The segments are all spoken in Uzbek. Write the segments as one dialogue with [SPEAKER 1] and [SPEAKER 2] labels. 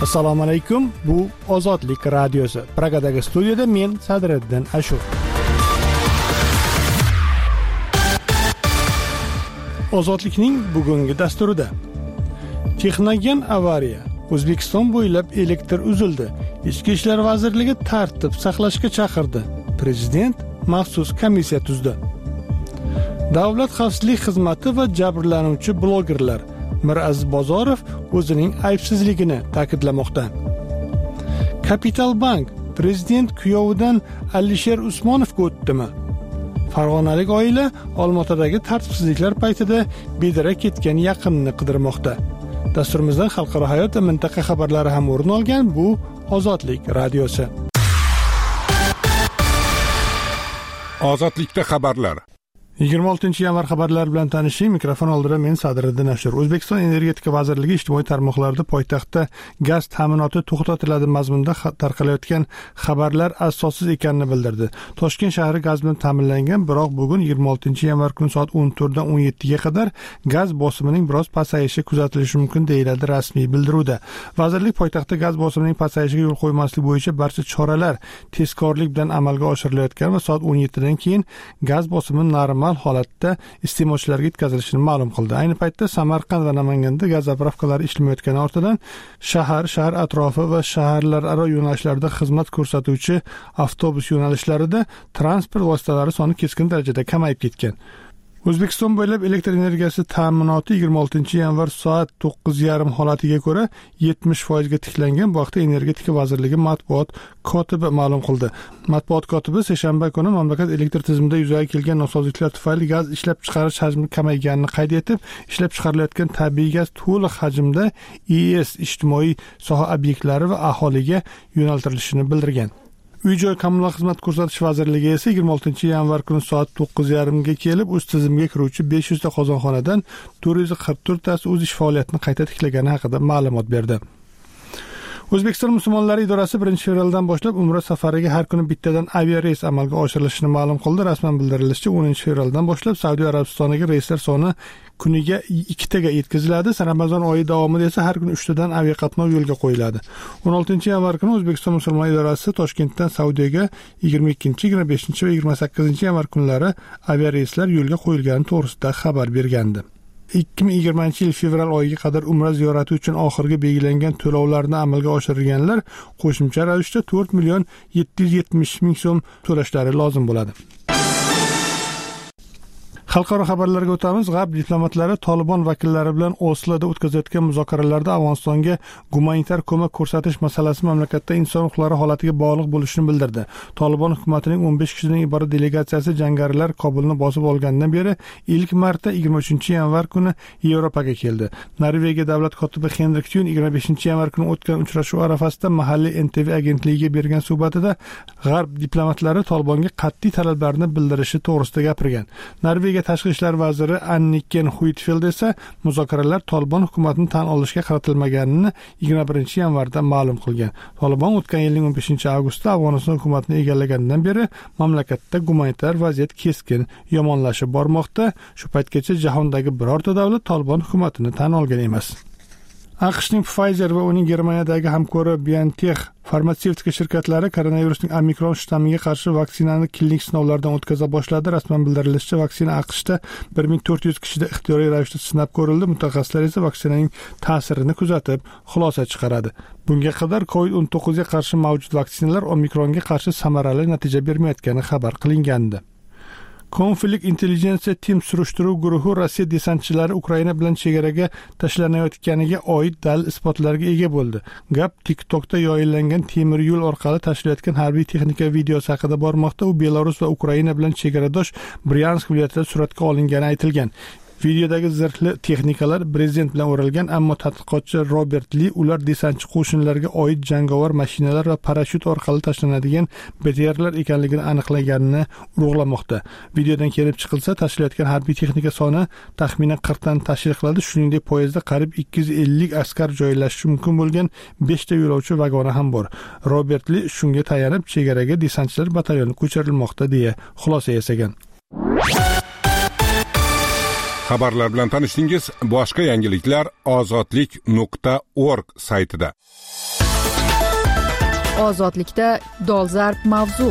[SPEAKER 1] Assalomu alaykum. Bu Ozodlik radiosi. Pragadagi studiyada men Sadriddin Ashur. Ozodlikning bugungi dasturida Texnogen avariya. O'zbekiston bo'ylab elektr uzildi. Ichki ishlar vazirligi tartib saqlashga chaqirdi. Prezident maxsus komissiya tuzdi. Davlat xavfsizlik xizmati va jabrlanuvchi blogerlar Miraziz Bozorov o'zining aybsizligini ta'kidlamoqda. Capital Bank prezident kuyovidan Alisher Usmonovga o'tdimi? Farg'onalik oila Olmaotadagi tartibsizliklar paytida bedarak ketgan yaqinini qidirmoqda. Dasturimizdan xalqaro hayot va mintaqa xabarlari ham o'rin olgan. Bu Ozodlik radiosi.
[SPEAKER 2] Ozodlikda xabarlar.
[SPEAKER 1] 26-yanvar xabarlar bilan tanishing. Mikrofon oldida men Sadriddin Ashur. O'zbekiston Energetika vazirligi ijtimoiy tarmoqlarda poytaxtda gaz ta'minoti to'xtatiladi mazmunida tarqalayotgan xabarlar asossiz ekanini bildirdi. Toshkent shahri gaz bilan ta'minlangan, biroq bugun 26-yanvar kuni soat 14 dan 17 ga qadar gaz bosimining biroz pasayishi kuzatilishi mumkin deyiladi rasmiy bildiruvda. Vazirlik poytaxtda gaz bosimining pasayishiga yo'l qo'ymaslik bo'yicha barcha choralar tezkorlik bilan amalga oshirilayotgan va soat 17 dan keyin gaz bosimi normal holatda iste'molchilarga yetkazilishini ma'lum qildi. Ayni paytda Samarqand va Namanganda gaz zapravkalari ishlamayotgani ortidan shahar atrofi va shaharlararo yo'nalishlarda xizmat ko'rsatuvchi avtobus yo'nalishlarida transport vositalari soni keskin darajada kamayib ketgan. O'zbekiston bo'ylab elektr energiyasi ta'minoti 26-yanvar soat 9:30 holatiga ko'ra 70% ga tiklangan. Bu haqda Energetika vazirligi matbuot kotibi ma'lum qildi. Matbuot kotibi seshanba kuni mamlakat elektr tizimida yuzaga kelgan nosozliklar tufayli gaz ishlab chiqarish hajmi kamayganini qayd etib, ishlab chiqarilayotgan tabiiy gaz to'liq hajmda ES ijtimoiy soha obyektlari va aholiga yo'naltirilishini bildirgan. Uy-joy kommunal xizmat ko'rsatish vazirligi esa 26-yanvar kuni soat 9:30 ga kelib, o'z tizimiga kiruvchi 500 ta qozonxonadan 444 tasi o'z ish faoliyatini qayta tiklagani haqida ma'lumot berdi. O'zbekiston musulmonlari idorasi 1-fevraldan boshlab Umra safariga har kuni bittadan aviareys amalga oshirilishini ma'lum qildi. Rasman bildirilishicha, 10-fevraldan boshlab Saudiya Arabistoniga reyslar soni kuniga 2 taga yetkaziladi. Ramazon oyi davomida esa har kuni 3 tadan aviaqatnov yo'lga qo'yiladi. 16-yanvar kuni O'zbekiston musulmonlari idorasi Toshkentdan Saudiyaga 22, 25 va 28-yanvar kunlari aviareyslar yo'lga qo'yilgani to'g'risida xabar bergandi. 2020 yil fevral oyiga qadar Umra ziyorati uchun oxirgi belgilangan to'lovlarni amalga oshirganlar qo'shimcha ravishda 4,770,000 so'm to'lashlari lozim bo'ladi. Xalqaro xabarlarga o'tamiz. G'arb diplomatlari Tolibon vakillari bilan Osloda o'tkazayotgan muzokaralarda Afg'onistonga gumanitar ko'mak ko'rsatish masalasi mamlakatda inson huquqlari holatiga bog'liq bo'lishini bildirdi. Tolibon hukumatining 15 kishidan iborat delegatsiyasi jangarilar Kobulni bosib olgandan beri ilk marta 23-yanvar kuni Yevropaga keldi. Norvegiya davlat kotibi Henrik Tun 25-yanvar kuni o'tgan uchrashuv arafasida mahalliy NTV agentligiga bergan suhbatida G'arb diplomatlari Tolibonga qat'iy talablarni bildirishi to'g'risida gapirgan. Norvegiya Tashqi ishlar vaziri Anniken Huitfeldt esa muzokaralar Tolibon hukumatini tan olishga qaratilmaganini 21-yanvarda ma'lum qilgan. Tolibon o'tgan yilning 15-avgustda Afg'oniston hukumatini egallaganidan beri mamlakatda gumanitar vaziyat keskin yomonlashib bormoqda. Shu paytgacha jahondagi birorta davlat Tolibon hukumatini tan olgan emas. AQShning Pfizer va uning Germaniyadagi hamkori BioNTech farmatsevtika shirkatlari koronavirusning Omikron shtammiga qarshi vaksinani klinik sinovlardan o'tkaza boshladi. Rasman bildirilishicha, vaksina AQShda 1400 kishida ixtiyoriy ravishda sinab ko'rildi. Mutaxassislar esa vaksinaning ta'sirini kuzatib, xulosa chiqaradi. Bunga qadar COVID-19 ga qarshi mavjud vaksinalar Omikronga qarshi samarali natija bermayotgani xabar qilingandi. Konflikt intelligensiya tim surishtiruv guruhi Rossiya desantchilari Ukraina bilan chegaraga tashlanayotganiga oid dalil isbotlarga ega bo'ldi. Gap TikTokda yoyillangan temir yo'l orqali tashilayotgan harbiy texnika videosi haqida bormoqda. U Belarus va Ukraina bilan chegaradosh Bryansk viloyatida suratga olingani aytilgan. Videodagi zirhli texnikalar prezident bilan o'ralgan, ammo tadqiqotchi Robert Li ular desantchi qo'shinlarga oid jangovar mashinalar va parashyut orqali tashlanadigan BTRlar ekanligini aniqlaganini urug'lamoqda. Videodan kelib chiqilsa, tashilayotgan harbiy texnika soni taxminan 40 dan tashkil qiladi. Shuningdek, poyezdda qariyb 250 askar joylashishi mumkin bo'lgan 5 ta yo'lovchi vagoni ham bor. Robert Li shunga tayanib chegaraga desantchilar batalyoni ko'chirilmoqda deya xulosa yasagan.
[SPEAKER 2] Xabarlar bilan tanishdingiz. Boshqa yangiliklar ozodlik.org saytida.
[SPEAKER 3] Ozodlikda dolzarb mavzu.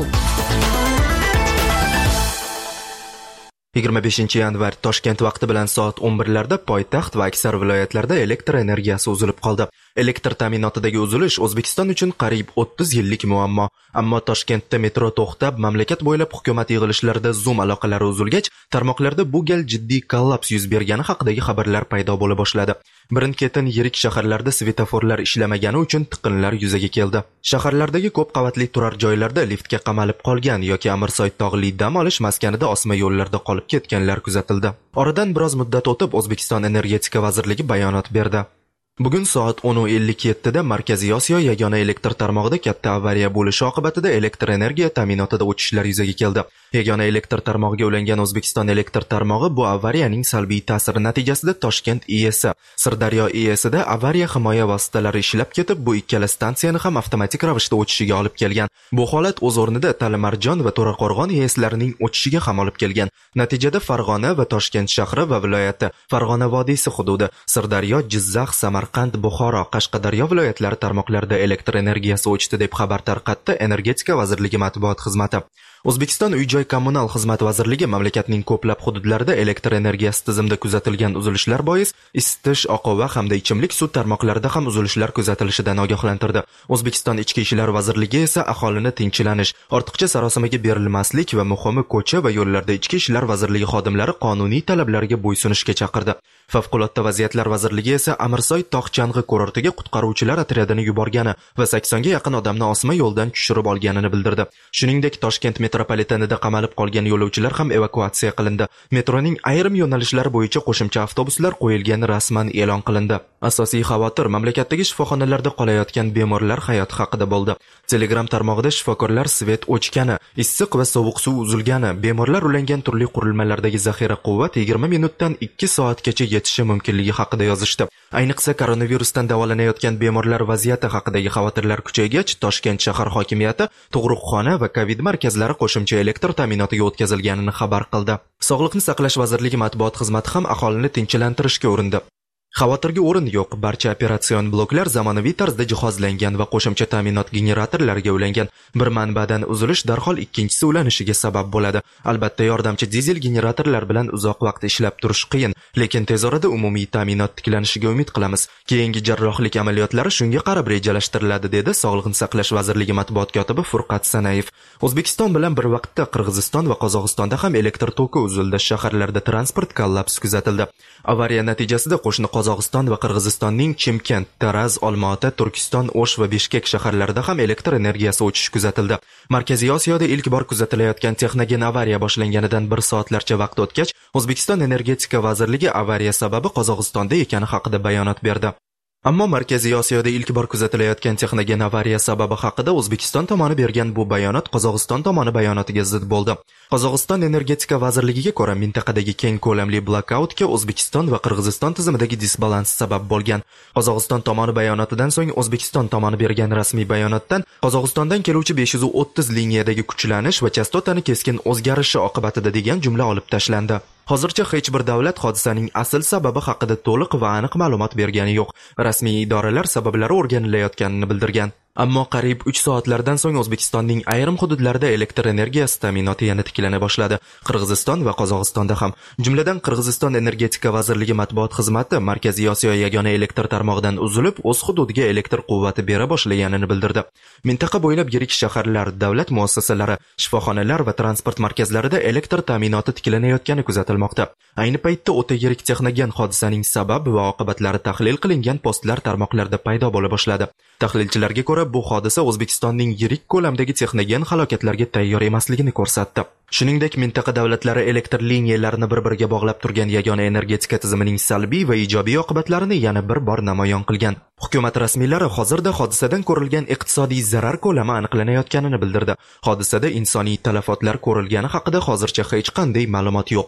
[SPEAKER 4] 25 yanvar Toshkent vaqti bilan soat 11larda poytaxt va aksar viloyatlarda elektr energiyasi uzilib qoldi. Elektr ta'minotidagi uzilish O'zbekiston uchun qariyb 30 yillik muammo. Ammo Toshkentda metro to'xtab, mamlakat bo'ylab hukumat yig'ilishlarida Zoom aloqalari uzilgach, tarmoqlarda bu gal jiddiy kollaps yuz bergani haqidagi xabarlar paydo bo'la boshladi. Birin-ketin yirik shaharlarda svetoforlar ishlamagani uchun tiqinlar yuzaga keldi. Shaharlardagi ko'p qavatli turar joylarda liftga qamalib qolgan yoki Amirsoy tog'li dam olish maskanida osma yo'llarda qolib ketganlar kuzatildi. Oradan biroz muddat o'tib, O'zbekiston Energetika vazirligi bayonot berdi. Bugun soat 10:57 da Markaziy Osiyo yagona elektr tarmog'ida katta avariya bo'lishi oqibatida elektr energiya ta'minotida o'chishlar yuzaga keldi. Yagona elektr tarmog'iga ulangan O'zbekiston elektr tarmog'i bu avariyaning salbiy ta'siri natijasida Toshkent IES, Sirdaryo IESida avariya himoya vositalari ishlab ketib, bu ikkala stansiyani ham avtomatik ravishda o'chishiga olib kelgan. Bu holat o'z o'rnida Talimarjon va To'raqo'rg'on IESlarining o'chishiga ham olib kelgan. Natijada Farg'ona va Toshkent shahri va viloyati, Farg'ona vodiysi hududi, Sirdaryo, Jizzax, Samarqand, Buxoro, Qashqadaryo viloyatlari tarmoqlarida elektr energiyasi o'chdi deb xabar tarqatdi Energetika vazirligi matbuot xizmati. O'zbekiston Uy-joy kommunal xizmat vazirligi mamlakatning ko'plab hududlarida elektr energiyasi tizimida kuzatilgan uzilishlar bois isitish, oqova hamda ichimlik suv tarmoqlarida ham uzilishlar kuzatilishidan ogohlantirdi. O'zbekiston Ichki ishlar vazirligi esa aholini tinchlanish, ortiqcha sarosimaga berilmaslik va muhimi ko'cha va yo'llarda Ichki ishlar vazirligi xodimlari qonuniy talablarga bo'ysunishga chaqirdi. Favqulodda vaziyatlar vazirligi esa Amirsoy tog' kurortiga qutqaruvchilar otryadini yuborgani va 80 ga yaqin odamni osma yo'ldan tushirib olganini bildirdi. Shuningdek, Toshkent metropolitenida qamalib qolgan yo'lovchilar ham evakuatsiya qilindi. Metroning ayrim yo'nalishlari bo'yicha qo'shimcha avtobuslar qo'yilgani rasman e'lon qilindi. Asosiy xavotir mamlakatdagi shifoxonalarda qolayotgan bemorlar hayoti haqida bo'ldi. Telegram tarmog'ida shifokorlar svet o'chgani, issiq va sovuq suv uzilgani, bemorlar ulangan turli qurilmalardagi zaxira quvvat 20 minutdan 2 soatgacha yetishi mumkinligi haqida yozishdi. Ayniqsa koronavirusdan davolanayotgan bemorlar vaziyati haqidagi xavotirlar kuchaygach, Toshkent shahar hokimiyati tug'ruqxona va Covid markazlari qo'shimcha elektr ta'minotiga o'tkazilganini xabar qildi. Sog'liqni saqlash vazirligi matbuot xizmati ham aholini tinchlantirishga urindi. Xavotirga o'rin yo'q, barcha operatsion bloklar zamonaviy tarzda jihozlangan va qo'shimcha ta'minot generatorlariga ulangan. Bir manbadan uzilish darhol ikkinchisi ulanishiga sabab bo'ladi. Albatta, yordamchi dizel generatorlar bilan uzoq vaqt ishlab turish qiyin, lekin tez orada umumiy ta'minot tiklanishiga umid qilamiz. Keyingi jarrohlik amaliyotlari shunga qarab rejalashtiriladi, dedi Sog'liqni saqlash vazirligi matbuot kotibi Furqat Sanayev. O'zbekiston bilan bir vaqtda Qirg'iziston va Qozog'istonda ham elektr toki uzildi, shaharlarda transport kollapsi kuzatildi. Avariya natijasida qo'shni Qozog'iston va Qirg'izistonning Chimkent, Taraz, Olmaota, Turkiston, O'sh va Bishkek shaharlarida ham elektr energiyasi o'chishi kuzatildi. Markaziy Osiyoda ilk bor kuzatilayotgan texnogen avariya boshlanganidan 1 soatlarcha vaqt o'tgach, O'zbekiston Energetika vazirligi avariya sababi Qozog'istonda ekani haqida bayonot berdi. Ammo Markaziy Osiyoda ilk bor kuzatilayotgan texnogen avariya sababi haqida O'zbekiston tomoni bergan bu bayonot Qozog'iston tomoni bayonotiga zid bo'ldi. Qozog'iston Energetika vazirligiga ko'ra, mintaqadagi keng ko'lamli blackoutga O'zbekiston va Qirg'iziston tizimidagi disbalans sabab bo'lgan. Qozog'iston tomoni bayonotidan so'ng O'zbekiston tomoni bergan rasmiy bayonotdan Qozog'istondan keluvchi 530 liniyadagi kuchlanish va chastotani keskin o'zgarishi oqibatida degan jumla olib tashlandi. Hozircha hech bir davlat hodisaning asl sababi haqida to'liq va aniq ma'lumot bergani yo'q. Rasmiy idoralar sabablari o'rganilayotganini bildirgan. Ammo qariyb 3 soatlardan so'ng O'zbekistonning ayrim hududlarida elektr energiyasi ta'minoti yana tiklana boshladi. Qirg'iziston va Qozog'istonda ham. Jumladan Qirg'iziston Energetika vazirligi matbuot xizmati Markaziy Osiyo yagona elektr tarmog'idan uzilib, o'z hududiga elektr quvvati bera boshlaganini bildirdi. Mintaqa bo'ylab yirik shaharlar, davlat muassasalari, shifoxonalar va transport markazlarida elektr ta'minoti tiklanayotgani kuzatilmoqda. Ayni paytda o'ta yirik texnogen hodisaning sabab va oqibatlari tahlil qilingan postlar tarmoqlarda paydo bo'la boshladi. Tahlilchilarga ko'ra, bu hodisa O'zbekistonning yirik ko'lamdagi texnogen halokatlarga tayyor emasligini ko'rsatdi. Shuningdek, mintaqa davlatlari elektr liniyalarini bir-biriga bog'lab turgan yagona energetika tizimining salbiy va ijobiy oqibatlarini yana bir bor namoyon qilgan. Hukumat rasmiylari hozirda hodisadan ko'rilgan iqtisodiy zarar ko'lami aniqlanayotganini bildirdi. Hodisada insoniy talafotlar ko'rilgani haqida hozircha hech qanday ma'lumot yo'q.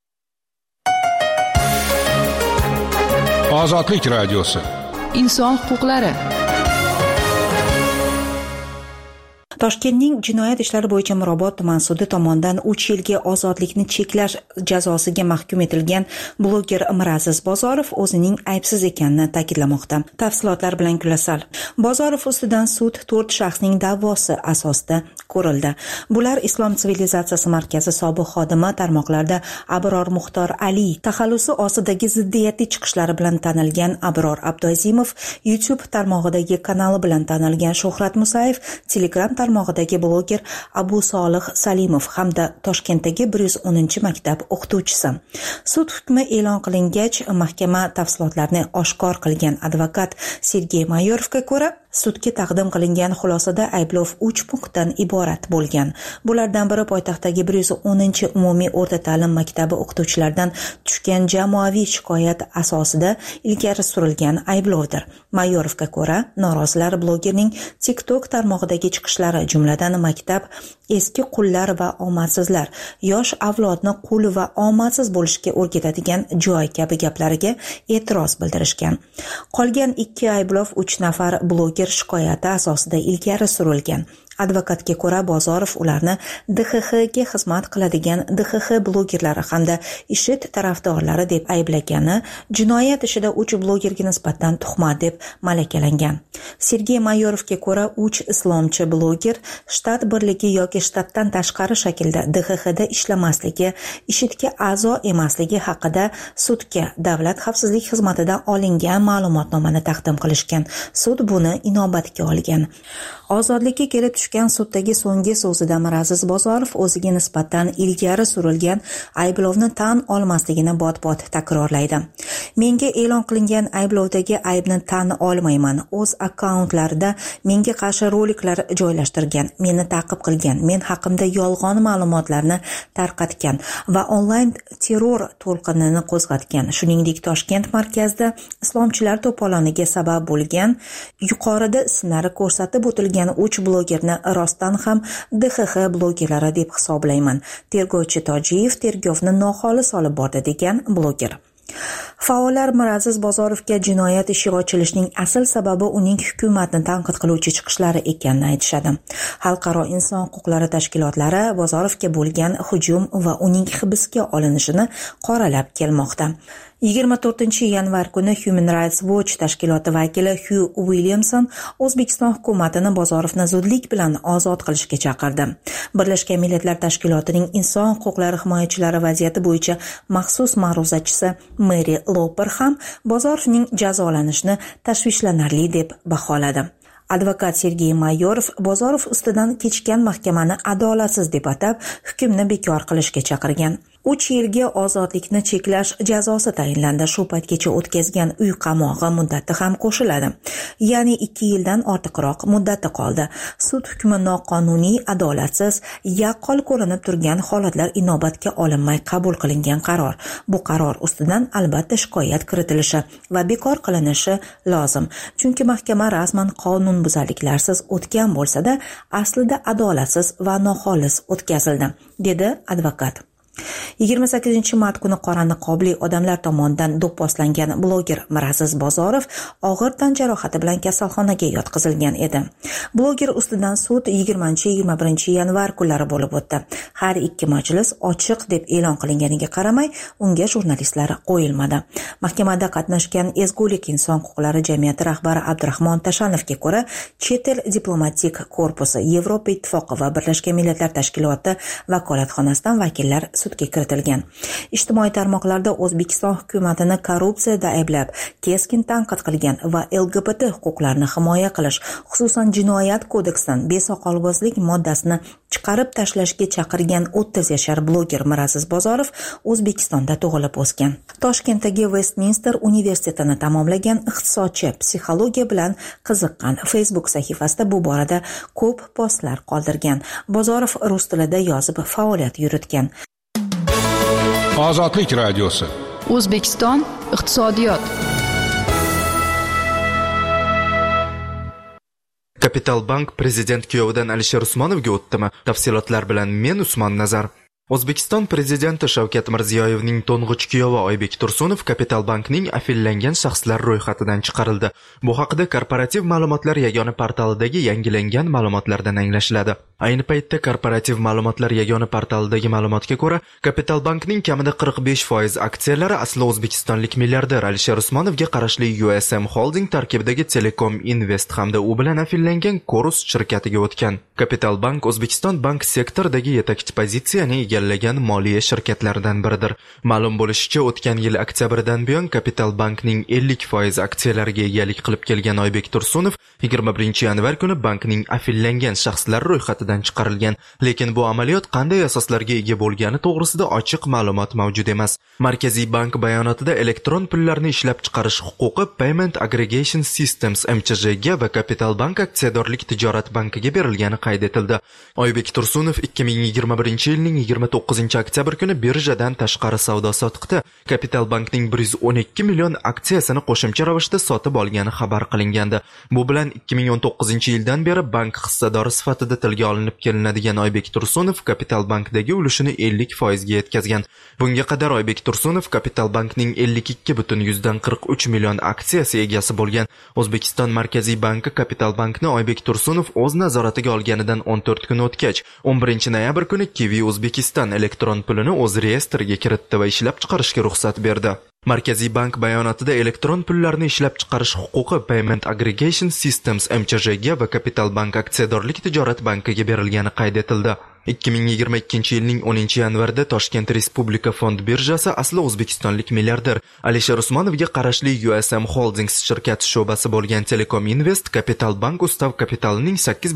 [SPEAKER 2] Ozodlik radiosi.
[SPEAKER 3] Inson huquqlari.
[SPEAKER 5] Toshkentning jinoyat ishlari bo'yicha Mirobod tuman sudi tomonidan 3 yilga ozodlikni cheklash jazosiga mahkum etilgan bloger Miraziz Bozorov o'zining aybsiz ekanini ta'kidlamoqda. Tafsilotlar bilan Gulasal. Bozorov ustidan sud 4 shaxsning da'vosi asosida ko'rildi. Bular Islom sivilizatsiyasi markazi sobiq xodimi, tarmoqlarda Abror Muxtor Ali, taxallusi ostidagi ziddiyatli chiqishlari bilan tanilgan Abror Abduazimov, YouTube tarmog'idagi kanali bilan tanilgan Shuhrat Musayev, Telegram tarmog'idagi bloger Abu Solih Salimov hamda Toshkentdagi 110-maktab o'qituvchisi. Sud hukmi e'lon qilingach, mahkama tafsilotlarni oshkor qilgan advokat Sergey Mayorovga ko'ra, sudga taqdim qilingan xulosada ayblov 3 punktdan iborat bo'lgan. Bulardan biri poytaxtdagi 110-umumiy o'rta ta'lim maktabi o'qituvchilaridan tushgan jamoaviy shikoyat asosida ilgari surilgan ayblovdir. Mayorovga ko'ra, norozilar blogerning TikTok tarmog'idagi chiqishlari, jumladan maktab eski qullar va omadsizlar, yosh avlodni qul va omadsiz bo'lishga o'rgatadigan joy kabi gaplariga e'tiroz bildirishgan. Qolgan 2 ayblov 3 nafar bloger shikoyati asosida ilgari surilgan. Advokatga ko'ra, Bozorov ularni DXXga xizmat qiladigan DXX blogerlari hamda IShID tarafdorlari deb ayblagani, jinoyat ishida 3 blogerga nisbatan tuhmat deb malakalangan. Sergey Mayorovga ko'ra, 3 islomchi bloger shtat birligi yoki shtatdan tashqari shaklda DXXda ishlamasligi, IShIDga a'zo emasligi haqida sudga Davlat xavfsizlik xizmatidan olingan ma'lumotnomani taqdim qilishgan. Sud buni inobatga olgan. Ozodlikka kelib tushgan suddagi so'nggi so'zida Miraziz Bozorov o'ziga nisbatan ilgari surilgan ayblovni tan olmasligini bot-bot takrorlaydi. Menga e'lon qilingan ayblovdagi aybni tan olmayman. O'z akkauntlarida menga qarshi roliklar joylashtirgan, meni ta'qib qilgan, men haqimda yolg'on ma'lumotlarni tarqatgan va onlayn terror to'lqinini qo'zg'atgan. Shuningdek, Toshkent markazida islomchilar to'poloniga sabab bo'lgan, yuqorida ismlari ko'rsatib o'tilgan 3 blogerni rostdan ham DXX blogerlari deb hisoblayman. Tergovchi Tojiyev tergovni noxolis olib bordi degan bloger. Faollar Miraziz Bozorovga jinoyat ishi ochilishining asl sababi uning hukumatni tanqid qiluvchi chiqishlari ekanini aytishadi. Xalqaro inson huquqlari tashkilotlari Bozorovga bo'lgan hujum va uning hibsga olinishini qoralab kelmoqda. 24-yanvar kuni Human Rights Watch tashkiloti vakili Hugh Williamson O'zbekiston hukumatini Bozorovni zudlik bilan ozod qilishga chaqirdi. Birlashgan Millatlar Tashkilotining inson huquqlari himoyachilari vaziyati bo'yicha maxsus ma'ruzachisi Mary Loper ham Bozorovning jazolanishini tashvishlanarli deb baholadi. Advokat Sergey Mayorov Bozorov ustidan kechgan mahkamani adolatsiz deb atab, hukmni bekor qilishga chaqirgan. 3 yilga ozodlikni cheklash jazosi tayinlandi. Shu paytgacha o'tkazgan uy qamog'i muddati ham qo'shiladi. Ya'ni 2 yildan ortiqroq muddati qoldi. Sud hukmi noqonuniy, adolatsiz, yaqqol ko'rinib turgan holatlar inobatga olinmay qabul qilingan qaror. Bu qaror ustidan albatta shikoyat kiritilishi va bekor qilinishi lozim. Chunki mahkama rasman qonunbuzarliklarsiz o'tgan bo'lsa-da, aslida adolatsiz va noxolis o'tkazildi, dedi advokat. 28-mart kuni qora niqobli odamlar tomonidan do'pposlangan bloger Miraziz Bozorov og'ir tan jarohati bilan kasalxonaga yotqizilgan edi. Bloger ustidan sud 20-21 kunlari bo'lib o'tdi. Har 2 majlis ochiq deb e'lon qilinganiga qaramay, unga jurnalistlar qo'yilmadi. Mahkamada qatnashgan Ezgulik inson huquqlari jamiyati rahbari Abdurahmon Tashanovga ko'ra, Chet el diplomatik korpusi, Yevropa ittifoqi va Birlashgan Millatlar Tashkiloti vakolatxonasidan vakillar sudga kiritilgan. Ijtimoiy tarmoqlarda O'zbekiston hukumatini korrupsiyada ayblab, keskin tanqid qilgan va LGBT huquqlarini himoya qilish, xususan jinoyat kodeksidan besoqolbozlik moddasini chiqarib tashlashga chaqirgan 30 yashar bloger Miraziz Bozorov O'zbekistonda tug'ilib o'sgan. Toshkentdagi Westminster universitetini tamomlagan iqtisodchi, psixologiya bilan qiziqqan. Facebook sahifasida bu borada ko'p postlar qoldirgan. Bozorov rus tilida yozib faoliyat yuritgan.
[SPEAKER 2] Ozodlik radiosi.
[SPEAKER 3] O'zbekiston iqtisodiyot.
[SPEAKER 4] Kapital Bank prezident kuyovidan Alisher Usmonovga o'tdimi? Tafsilotlar bilan men Usmon Nazar. O'zbekiston prezidenti Shavkat Mirziyoyevning to'ng'ich kuyovi Oybek Tursunov Kapital bankning afillangan shaxslar ro'yxatidan chiqarildi. Bu haqida Korporativ ma'lumotlar yagona portalidagi yangilangan ma'lumotlardan anglashiladi. Ayni paytda Korporativ ma'lumotlar yagona portalidagi ma'lumotga ko'ra, Kapital bankning kamida 45% aksiyalari asli o'zbekistonlik milliarder Alisher Usmonovga qarashli USM Holding tarkibidagi Telekom Invest hamda u bilan afillangan Chorus shirkatiga o'tgan. Kapital bank O'zbekiston bank sektoridagi yetakchi pozitsiyani egallagan moliya shirkatlaridan biridir. Ma'lum bo'lishicha, o'tgan yil oktyabrdan buyon Kapital bankning 50% aksiyalariga egalik qilib kelgan Oybek Tursunov 21 yanvar kuni bankning afillangan shaxslar ro'yxatidan chiqarilgan, lekin bu amaliyot qanday asoslarga ega bo'lgani to'g'risida ochiq ma'lumot mavjud emas. Markaziy bank bayonotida elektron pullarni ishlab chiqarish huquqi Payment Aggregation Systems MCJga va Kapital bank aksiyadorlik tijorat bankiga berilgani qayd etildi. Oybek Tursunov 2021 yilning 29 oktyabr kuni birjadan tashqari savdo-sotiqda Kapital bankning 112 million aksiyasini qo'shimcha ravishda sotib olgani xabar qilingandi. Bu bilan 2019 yildan beri bank hissadori sifatida tilga olinib kelinadigan Oybek Tursunov Kapital bankdagi ulushini 50% ga yetkazgan. Bunga qadar Oybek Tursunov Kapital bankning 52,43 million aksiyasi egasi bo'lgan. O'zbekiston Markaziy banki Kapital bankni Oybek Tursunov o'z nazoratiga olganidan 14 kun o'tgach, 11 noyabr kuni Kiwi Uzbekistan elektron pulini o'z reyestriga kiritdi va ishlab chiqarishga ruxsat berdi. Markaziy bank bayonotida elektron pullarni ishlab chiqarish huquqi Payment Aggregation Systems MCJga va Kapital bank aksiyadorlik tijorat bankiga berilgani qayd etildi. 2022 yilning 10 yanvarida Toshkent Respublika fond birjasi asli o'zbekistonlik milliarder Alisher Usmonovga qarashli USM Holdings shirkati sho'basi bo'lgan Telekom Invest Kapital bank ustav kapitalining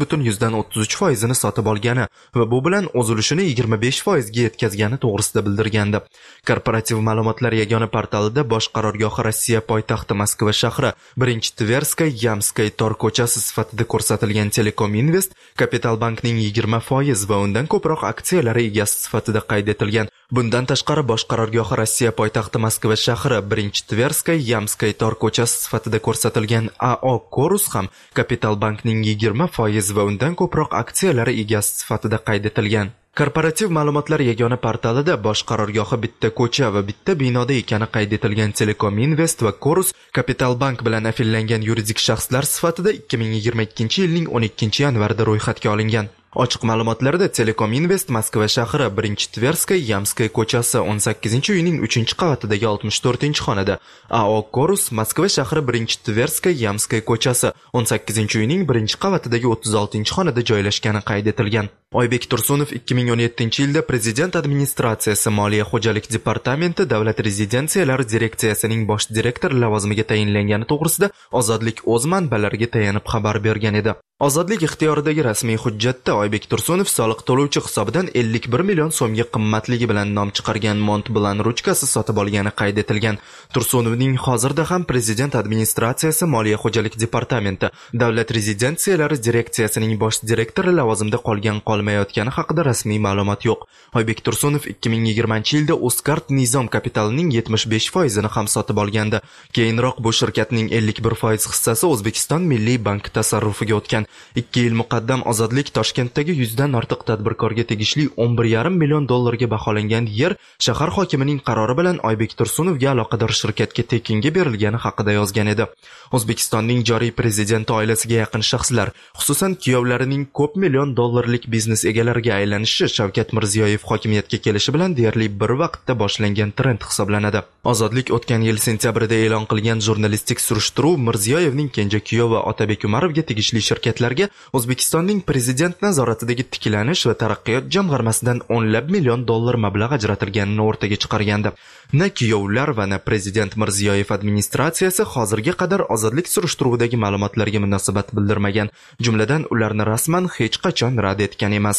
[SPEAKER 4] 8,33% ni sotib olgani va bu bilan o'z ulushini 25% ga yetkazgani to'g'risida bildirgandi. Korporativ ma'lumotlar yagona portalida bosh qarorgohi Rossiya poytaxti Moskva shahri 1-Tverskaya Yamskaya tor ko'chasi sifatida ko'rsatilgan Telekom Invest Kapital bankning 20% va undan ko'proq aksiyalari egasi sifatida qayd etilgan. Bundan tashqari bosh qarorgohi Rossiya poytaxti Moskva shahri 1-Tverskaya Yamskaya tor ko'chasi sifatida ko'rsatilgan AO Chorus ham Kapital bankning 20% va undan ko'proq aksiyalari egasi sifatida qayd etilgan. Korporativ ma'lumotlar yagona portalida bosh qarorgohi bitta ko'cha va bitta binoda ekani qayd etilgan Telekom Invest va Chorus Kapital bank bilan afillangan yuridik shaxslar sifatida 2022 yilning 12 yanvarida ro'yxatga olingan. Ochiq ma'lumotlarda Telekom Invest Moskva shahri 1-Tverskaya Yamskaya ko'chasi 18-uyning 3-qavatidagi 64-xonada, AO Chorus Moskva shahri 1-Tverskaya Yamskaya ko'chasi 18-uyning 1-qavatidagi 36-xonada joylashgani qayd etilgan. Oybek Tursunov 2017 yilda Prezident administratsiyasi Moliya xo'jalik departamenti Davlat rezidensiyalari direksiyasining bosh direktori lavozimiga tayinlangani to'g'risida Ozodlik o'z manbalariga tayanib xabar bergan edi. Ozodlik ixtiyoridagi rasmiy hujjatda Oybek Tursunov soliq to'lovchi hisobidan 51 million so'mga qimmatligi bilan nom chiqargan Mont Blanc ruchkasi sotib olgani qayd etilgan. Tursunovning hozirda ham Prezident administratsiyasi Moliya xo'jalik departamenti Davlat rezidensiyalari direksiyasining bosh direktori lavozimida qolmayotgani haqida rasmiy ma'lumot yo'q. Oybek Tursunov 2020 yilda Uzcard Nizom kapitalining 75% ni ham sotib olgandi. Keyinroq bu shirkatning 51% hissasi O'zbekiston Milliy banki tasarrufiga o'tgan. 2 yil muqaddam Ozodlik Toshkentdagi 100 dan ortiq tadbirkorga tegishli 11,5 million dollarga baholangan yer shahar hokimining qarori bilan Oybek Tursunovga aloqador shirkatga tekinga berilgani haqida yozgan edi. O'zbekistonning joriy prezidenti oilasiga yaqin shaxslar, xususan kuyovlarining ko'p million dollarlik biznes egalariga aylanishi Shavkat Mirziyoyev hokimiyatga kelishi bilan deyarli bir vaqtda boshlangan trend hisoblanadi. Ozodlik o'tgan yil sentyabrida e'lon qilgan jurnalistik surishtiruv Mirziyoyevning kenja kuyovi Otabek Umarovga tegishli shirkatlarga O'zbekistonning prezident nazoratidagi tiklanish va taraqqiyot jamg'armasidan o'nlab million dollar mablag' ajratilganini o'rtaga chiqargandi. Na kuyovlar va na prezident Mirziyoyev administratsiyasi hozirga qadar Ozodlik surishtiruvidagi ma'lumotlarga munosabat bildirmagan, jumladan ularni rasman hech qachon rad etgan emas.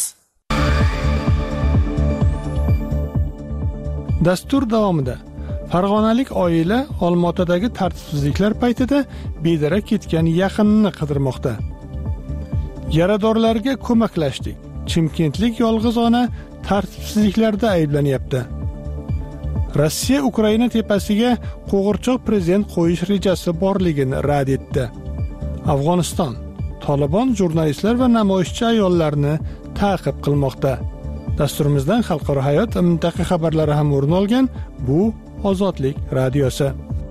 [SPEAKER 1] Dastur davomida Farg'onalik oila Olmaotadagi tartibsizliklar paytida bedarak ketgan yaqinini qidirmoqda. Yaradorlarga ko'maklashdik. Chimkentlik yolg'iz ona tartibsizliklarda ayblanyapti. Rossiya Ukraina tepasiga qo'g'irchoq prezident qo'yish rejasi borligini rad etdi. Afg'oniston Tolibon jurnalistlar va namoyishchi ayollarni ta'qib qilmoqda. Dasturimizdan xalqaro hayot va mintaqa xabarlari ham o'rin olgan. Bu Ozodlik radiosi.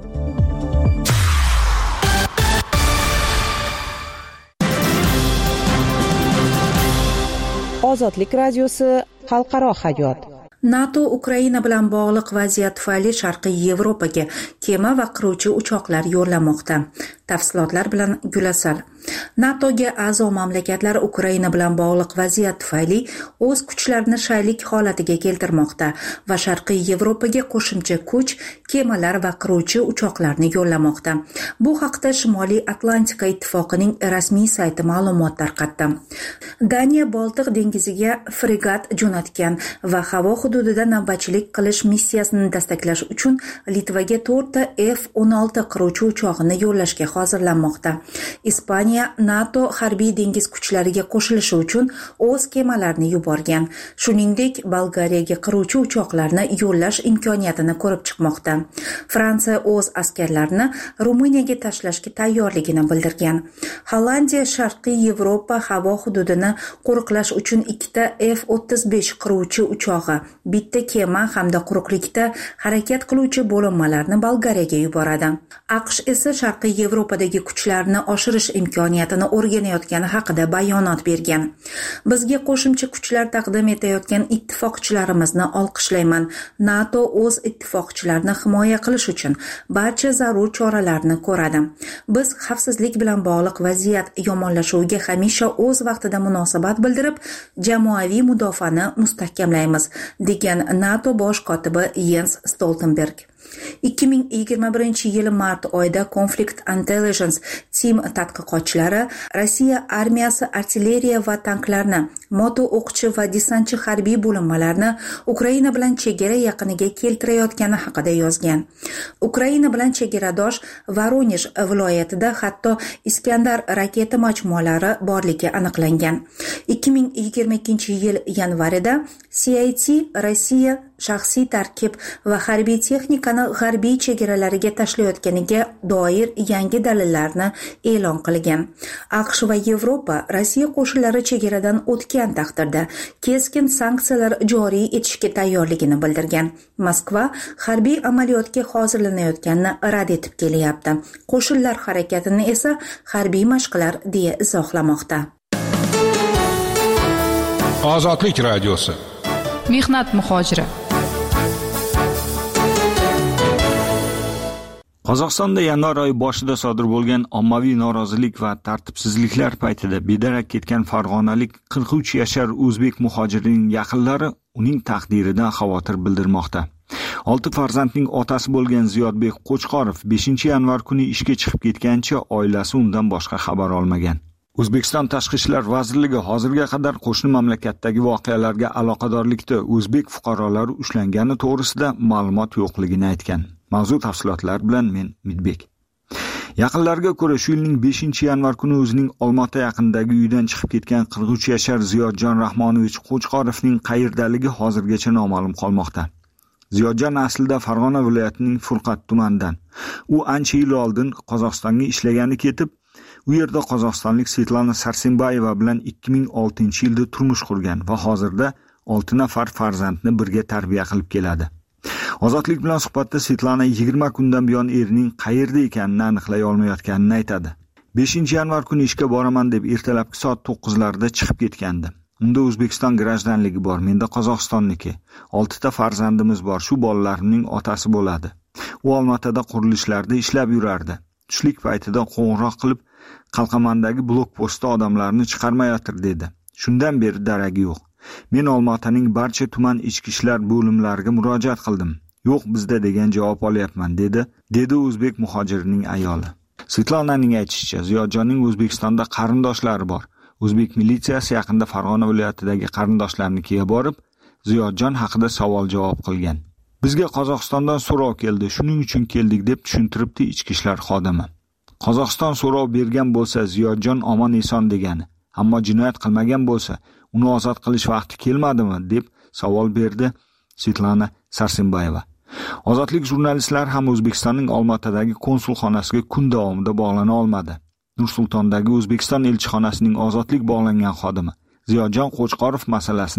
[SPEAKER 6] Ozodlik radiosi xalqaro hayot.
[SPEAKER 5] NATO Ukraina bilan bog'liq vaziyat tufayli Sharqiy Yevropaga kema va qiruvchi uchoqlar yo'llamoqda. Tafsilotlar bilan Gulasal. NATOga a'zo mamlakatlar Ukraina bilan bog'liq vaziyat tufayli o'z kuchlarini shaylik holatiga keltirmoqda va Sharqiy Yevropaga qo'shimcha kuch, kemalar va qiruvchi uchoqlarni yo'llamoqda. Bu haqda Shimoliy Atlantika ittifoqining rasmiy sayti ma'lumot tarqatdi. Daniya Boltiq dengiziga fregat jo'natgan va havo hududida navbatchilik qilish missiyasini dastaklash uchun Litvaga 4 ta F-16 qiruvchi uchog'ini yo'llashga hozirlanmoqda. Ispaniya NATO harbiy dengiz kuchlariga qo'shilishi uchun o'z kemalarini yuborgan. Shuningdek, Bolgariyaga qiruvchi uchoqlarni yo'llash imkoniyatini ko'rib chiqmoqda. Fransiya o'z askarlarini Ruminiyaga tashlashga tayyorligini bildirgan. Hollandiya Sharqiy Yevropa havo hududini qo'riqlash uchun 2 ta F-35 qiruvchi uchog'i, bitta kema hamda quruqlikda harakat qiluvchi bo'linmalarni Bolgariyaga yuboradi. AQSh esa Sharqiy Yevropadagi kuchlarni oshirish imkoniyatini o'rganayotgani haqida bayonot bergan. Bizga qo'shimcha kuchlar taqdim etayotgan ittifoqchilarimizni olqishlayman. NATO o'z ittifoqchilarini himoya qilish uchun barcha zarur choralarni ko'radi. Biz xavfsizlik bilan bog'liq vaziyat yomonlashuviga hamisha o'z vaqtida munosabat bildirib, jamoaviy mudofaani mustahkamlaymiz, degan NATO bosh kotibi Jens Stoltenberg. 2021-yil mart oyida Conflict Intelligence Team tadqiqotchilari Rossiya armiyasi artilleriya va tanklarni, moto o'qchi va desantchi harbiy bo'linmalarni Ukraina bilan chegara yaqiniga keltirayotgani haqida yozgan. Ukraina bilan chegaradosh Voronej viloyatida hatto Iskandar raketa majmualari borligi aniqlangan. 2022-yil yanvarida CIT Rossiya shaxsiy tarkib va harbiy texnikani g'arbiy chegaralariga tashlayotganiga doir yangi dalillarni e'lon qilgan. AQSh va Yevropa Rossiya qo'shinlari chegaradan o'tgan taqdirda keskin sanksiyalar joriy etishga tayyorligini bildirgan. Moskva harbiy amaliyotga hozirlanayotganini rad etib kelyapti. Qo'shinlar harakatini esa harbiy mashqlar deya izohlamoqda.
[SPEAKER 2] Ozodlik radiosi.
[SPEAKER 3] Mehnat muhojiri.
[SPEAKER 7] Qozog'istonda yanvar oyi boshida sodir bo'lgan ommaviy norozilik va tartibsizliklar paytida bedarak ketgan farg'onalik 43 yashar o'zbek muhojirining yaqinlari uning taqdiridan xavotir bildirmoqda. 6 farzandning otasi bo'lgan Ziyodbek Qo'chqorov 5-yanvar kuni ishga chiqib ketgancha oilasi undan boshqa xabar olmagan. O'zbekiston Tashqi ishlar vazirligi hozirga qadar qo'shni mamlakatdagi voqealarga aloqadorlikda o'zbek fuqarolari ushlangani to'g'risida ma'lumot yo'qligini aytgan. Mavzu tafsilotlar bilan men Midbek. Yaqinlarga ko'ra shu yilning 5-yanvar kuni o'zining Olmaota yaqinidagi uyidan chiqib ketgan 43 yashar Ziyodjon Rahmonovich Qo'chqorovning qayerdaligi hozirgacha noma'lum qolmoqda. Ziyodjon aslida Farg'ona viloyatining Furqat tumanidan. U ancha yil oldin Qozog'istonga ishlagani ketib, u yerda qozog'istonlik Svetlana Sarsenbayeva bilan 2006-yilda turmush qurgan va hozirda 6 nafar farzandni birga tarbiya qilib keladi. Ozodlik bilan suhbatda Svetlana 20 kundan buyon erining qayerda ekanini aniqlay olmayotganini aytadi. 5-yanvar kuni ishga boraman deb ertalabki soat 9larda chiqib ketgandi. Unda O'zbekiston grajdanligi bor, menda Qozog'istonniki. 6 ta farzandimiz bor, shu bolalarimning otasi bo'ladi. U Olmaotada qurilishlarda ishlab yurardi. Tushlik paytida qo'ng'iroq qilib, Qalqamandagi blokpostda odamlarni chiqarmayotir dedi. Shundan beri daragi yo'q. Men Olmaotaning barcha tuman ichki ishlar bo'limlariga murojaat qildim. Yo'q bizda degan javob olyapman dedi o'zbek muhojirining ayoli. Svetlananing aytishicha, Ziyodjonning O'zbekistonda qarindoshlari bor. O'zbek militsiyasi yaqinda Farg'ona viloyatidagi qarindoshlarnikiga borib, Ziyodjon haqida savol-javob qilgan. Bizga Qozog'istondan so'rov keldi, shuning uchun keldik deb tushuntiribdi ichki ishlar xodimi. Qozog'iston so'rov bergan bo'lsa, Ziyodjon omon-eson degani, ammo jinoyat qilmagan bo'lsa, uni ozod qilish vaqti kelmadimi deb savol berdi Svetlana Sarsenbayeva. Ozodlik jurnalistlari ham O'zbekistonning Olmaotadagi konsulxonasiga kun davomida bog'lana olmadi. Nur-Sultondagi O'zbekiston elchixonasining ozodlik bog'langan xodimi Ziyodjon Qo'chqorov masalasini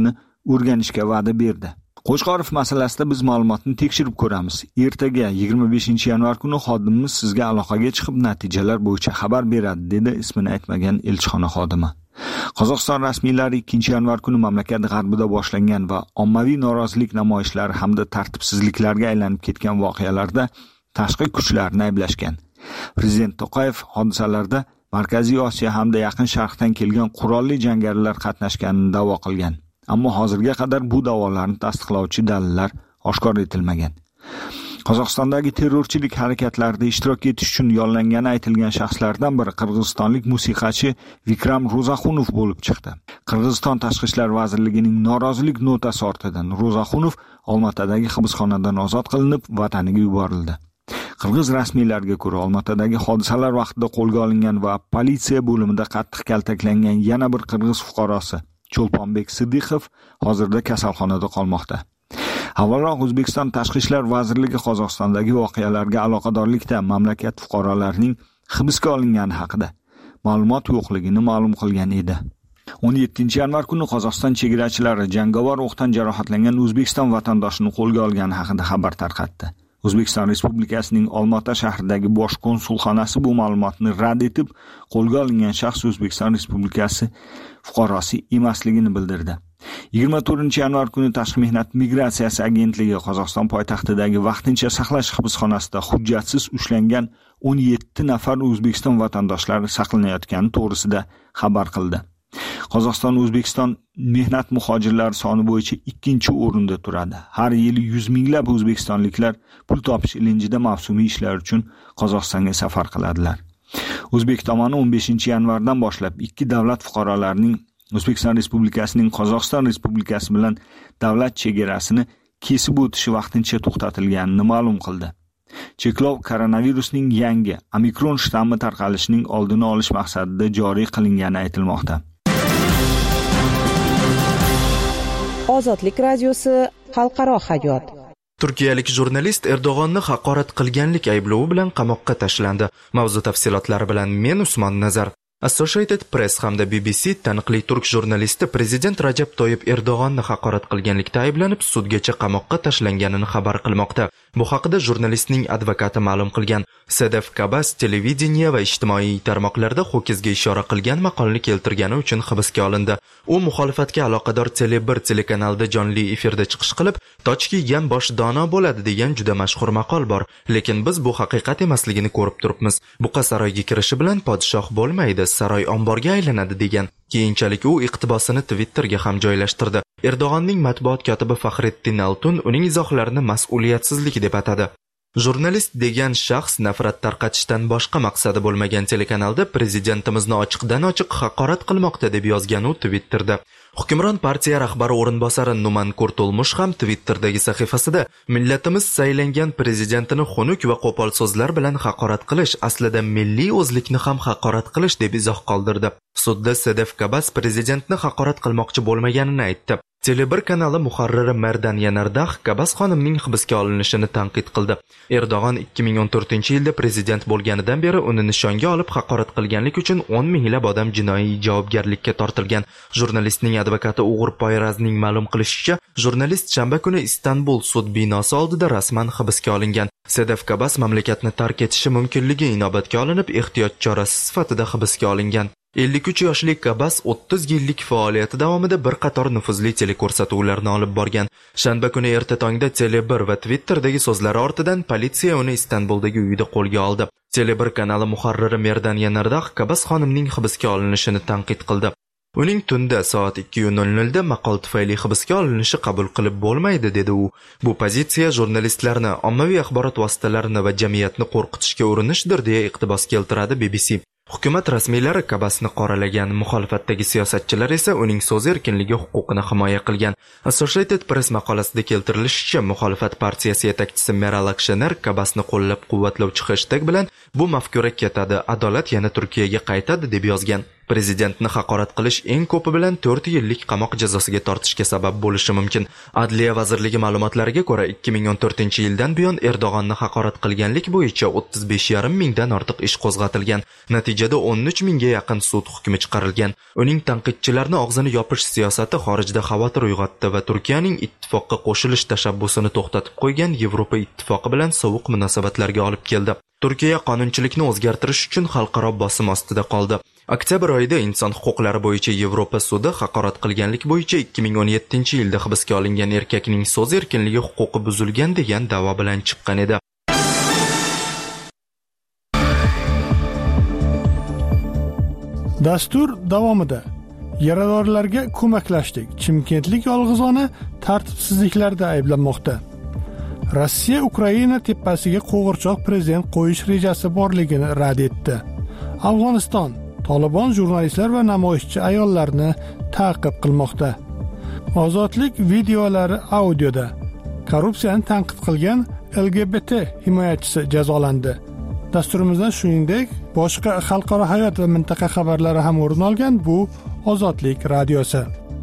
[SPEAKER 7] o'rganishga va'da berdi. Qo'chqorov masalasida biz ma'lumotni tekshirib ko'ramiz. Ertaga 25-yanvar kuni xodimimiz sizga aloqaga chiqib natijalar bo'yicha xabar beradi, dedi ismini aytmagan elchixona xodimi. Qozog'iston rasmiylari 2-yanvar kuni mamlakat g'arbida boshlangan va ommaviy norozilik namoyishlari hamda tartibsizliklarga aylanib ketgan voqealarda tashqi kuchlarni ayblashgan. Prezident To'qayev hodisalarda Markaziy Osiyo hamda Yaqin Sharqdan kelgan qurolli jangarilar qatnashganini da'vo qilgan. Ammo hozirga qadar bu da'volarni tasdiqlovchi dalillar oshkor etilmagan. Qozog'istondagi terrorchilik harakatlarida ishtirok etish uchun yollangani aytilgan shaxslardan biri qirg'izistonlik musiqachi Vikram Ro'zaxunov bo'lib chiqdi. Qirg'iziston Tashqi ishlar vazirligining norozilik notasi ortidan Ro'zaxunov Olmaotadagi hibsxonadan ozod qilinib, vataniga yuborildi. Qirg'iz rasmiylariga ko'ra, Olmaotadagi hodisalar vaqtida qo'lga olingan va politsiya bo'limida qattiq kaltaklangan yana bir qirg'iz fuqarosi Cho'lponbek Siddiqov hozirda kasalxonada qolmoqda. Avvalroq O'zbekiston Tashqi ishlar vazirligi Qozog'istondagi voqealarga aloqadorlikda mamlakat fuqarolarining hibsga olingani haqida ma'lumot yo'qligini ma'lum qilgan edi. 17-yanvar kuni Qozog'iston chegarachilari jangovar o'qdan jarohatlangan O'zbekiston vatandoshini qo'lga olgani haqida xabar tarqatdi. O'zbekiston Respublikasining Olmaota shahridagi bosh konsulxonasi bu ma'lumotni rad etib, qo'lga olingan shaxs O'zbekiston Respublikasi fuqarosi emasligini bildirdi. 24-yanvar kuni Tashqi mehnat migratsiyasi agentligi Qozog'iston poytaxtidagi vaqtincha saqlash hibsxonasida hujjatsiz ushlangan 17 nafar O'zbekiston vatandoshlari saqlanayotgani to'g'risida xabar qildi. Qozog'iston O'zbekiston mehnat muhojirlari soni bo'yicha 2-o'rinda turadi. Har yili 100 minglab o'zbekistonliklar pul topish ilinjida mavsumiy ishlar uchun Qozog'istonga safar qiladilar. O'zbek tomoni 15-yanvardan boshlab ikki davlat fuqarolarining O'zbekiston Respublikasining Qozog'iston Respublikasi bilan davlat chegarasini kesib o'tishi vaqtincha to'xtatilganini ma'lum qildi. Cheklov koronavirusning yangi Omikron shtammi tarqalishining oldini olish maqsadida joriy qilingani aytilmoqda.
[SPEAKER 6] Ozodlik radiosi xalqaro hayot.
[SPEAKER 4] Turkiyalik jurnalist Erdo'g'onni haqorat qilganlik ayblovi bilan qamoqqa tashlandi. Mavzu tafsilotlari bilan men Usmon Nazar. Associated Press hamda BBC taniqli turk jurnalisti prezident Rajab Toyyib Erdo'g'onni haqorat qilganlikda ayblanib sudgacha qamoqqa tashlanganini xabar qilmoqda. Bu haqida jurnalistning advokati ma'lum qilgan. Sedef Kabas televideniya va ijtimoiy tarmoqlarda ho'kizga ishora qilgan maqolni keltirgani uchun hibsga olindi. U muxolifatga aloqador Tele1 telekanalida jonli efirda chiqish qilib, toch kiygan bosh dono bo'ladi degan juda mashhur maqol bor, lekin biz bu haqiqat emasligini ko'rib turibmiz. Buqa saroyga kirishi bilan podshoh bo'lmaydi, saroy omborga aylanadi degan. Keyinchalik u iqtibosini Twitterga ham joylashtirdi. Erdo'g'onning matbuot kotibi Faxrettin Altun uning izohlarini mas'uliyatsizlik deb atadi. Jurnalist degan shaxs nafrat tarqatishdan boshqa maqsadi bo'lmagan telekanalda prezidentimizni ochiqdan-ochiq haqorat qilmoqda deb yozgan u Twitterda. Hukmron partiya rahbari o'rinbosari Numan Kurtulmush ham Twitterdagi sahifasida millatimiz saylangan prezidentini xunuk va qo'pol so'zlar bilan haqorat qilish aslida milliy o'zlikni ham haqorat qilish deb izoh qoldirdi. Sudda Sedef Kabas prezidentni haqorat qilmoqchi bo'lmaganini aytdi. Tele1 kanali muharriri Merdan Yanardax Kabas xonimning hibsga olinishini tanqid qildi. Erdo'g'on 2014-yilda prezident bo'lganidan beri uni nishonga olib haqorat qilganlik uchun 10 minglab odam jinoiy javobgarlikka tortilgan. Jurnalistning advokati Uğur Poyrazning ma'lum qilishicha, jurnalist shanba kuni Istanbul sud binosi oldida rasman hibsga olingan. Sedef Kabas mamlakatni tark etishi mumkinligi inobatga olinib, ehtiyot chorasi sifatida hibsga olingan. 53 yoshli Kabas 30 yillik faoliyati davomida bir qator nufuzli teleko'rsatuvlarni olib borgan. Shanba kuni erta tongda Tele1 va Twitter'dagi so'zlari ortidan politsiya uni Istanbuldagi uyida qo'lga oldi. Tele1 kanali muharriri Merdan Yanardax Kabas xonimning hibsga olinishini tanqid qildi. Uning tunda soat 2:00 da maqol tufayli hibsga olinishi qabul qilib bo'lmaydi, dedi u. Bu pozitsiya jurnalistlarni, ommaviy axborot vositalarini va jamiyatni qo'rqitishga urinishdir, deya iqtibos keltiradi BBC. Hukumat rasmiylari Kabasni qoralagan, muxolifatdagi siyosatchilar esa uning so'z erkinligi huquqini himoya qilgan. Associated Press maqolasida keltirilishicha, muxolifat partiyasi yetakchisi Meral Akshener Kabasni qo'llab-quvvatlovchi hashtag bilan Bu mafkura ketadi, adolat yana Turkiyaga qaytadi deb yozgan. Prezidentni haqorat qilish eng ko'pi bilan 4 yillik qamoq jazosiga tortishga sabab bo'lishi mumkin. Adliya vazirligi ma'lumotlariga ko'ra, 2014-yildan buyon Erdo'g'onni haqorat qilganlik bo'yicha 35,5 mingdan ortiq ish qo'zg'atilgan. Natijada 13 mingga yaqin sud hukmi chiqarilgan. Uning tanqidchilarni og'zini yopish siyosati xorijda xavotir uyg'otdi va Turkiyaning ittifoqqa qo'shilish tashabbusini to'xtatib qo'ygan Yevropa ittifoqi bilan sovuq munosabatlarga olib keldi. Turkiya qonunchilikni o'zgartirish uchun xalqaro bosim ostida qoldi. Oktyabr oyida inson huquqlari bo'yicha Yevropa sudi haqorat qilganlik bo'yicha 2017-yilda hibsga olingan erkakning so'z erkinligi huquqi buzilgan degan da'vo bilan chiqqan edi.
[SPEAKER 1] Dastur davomida yaradorlarga ko'maklashdik. Chimkentlik yolg'izona tartibsizliklarda ayblanmoqda. Rossiya Ukraina tepasiga qo'g'irchoq prezident qo'yish rejasi borligini rad etdi. Afg'oniston Tolibon jurnalistlar va namoyishchi ayollarni ta'qib qilmoqda. Ozodlik videolari audioda. Korrupsiyani tanqid qilgan LGBT himoyachisi jazolandi. Dasturimizdan shuningdek, boshqa xalqaro hayot va mintaqa xabarlari ham o'rin olgan. Bu Ozodlik radiosi.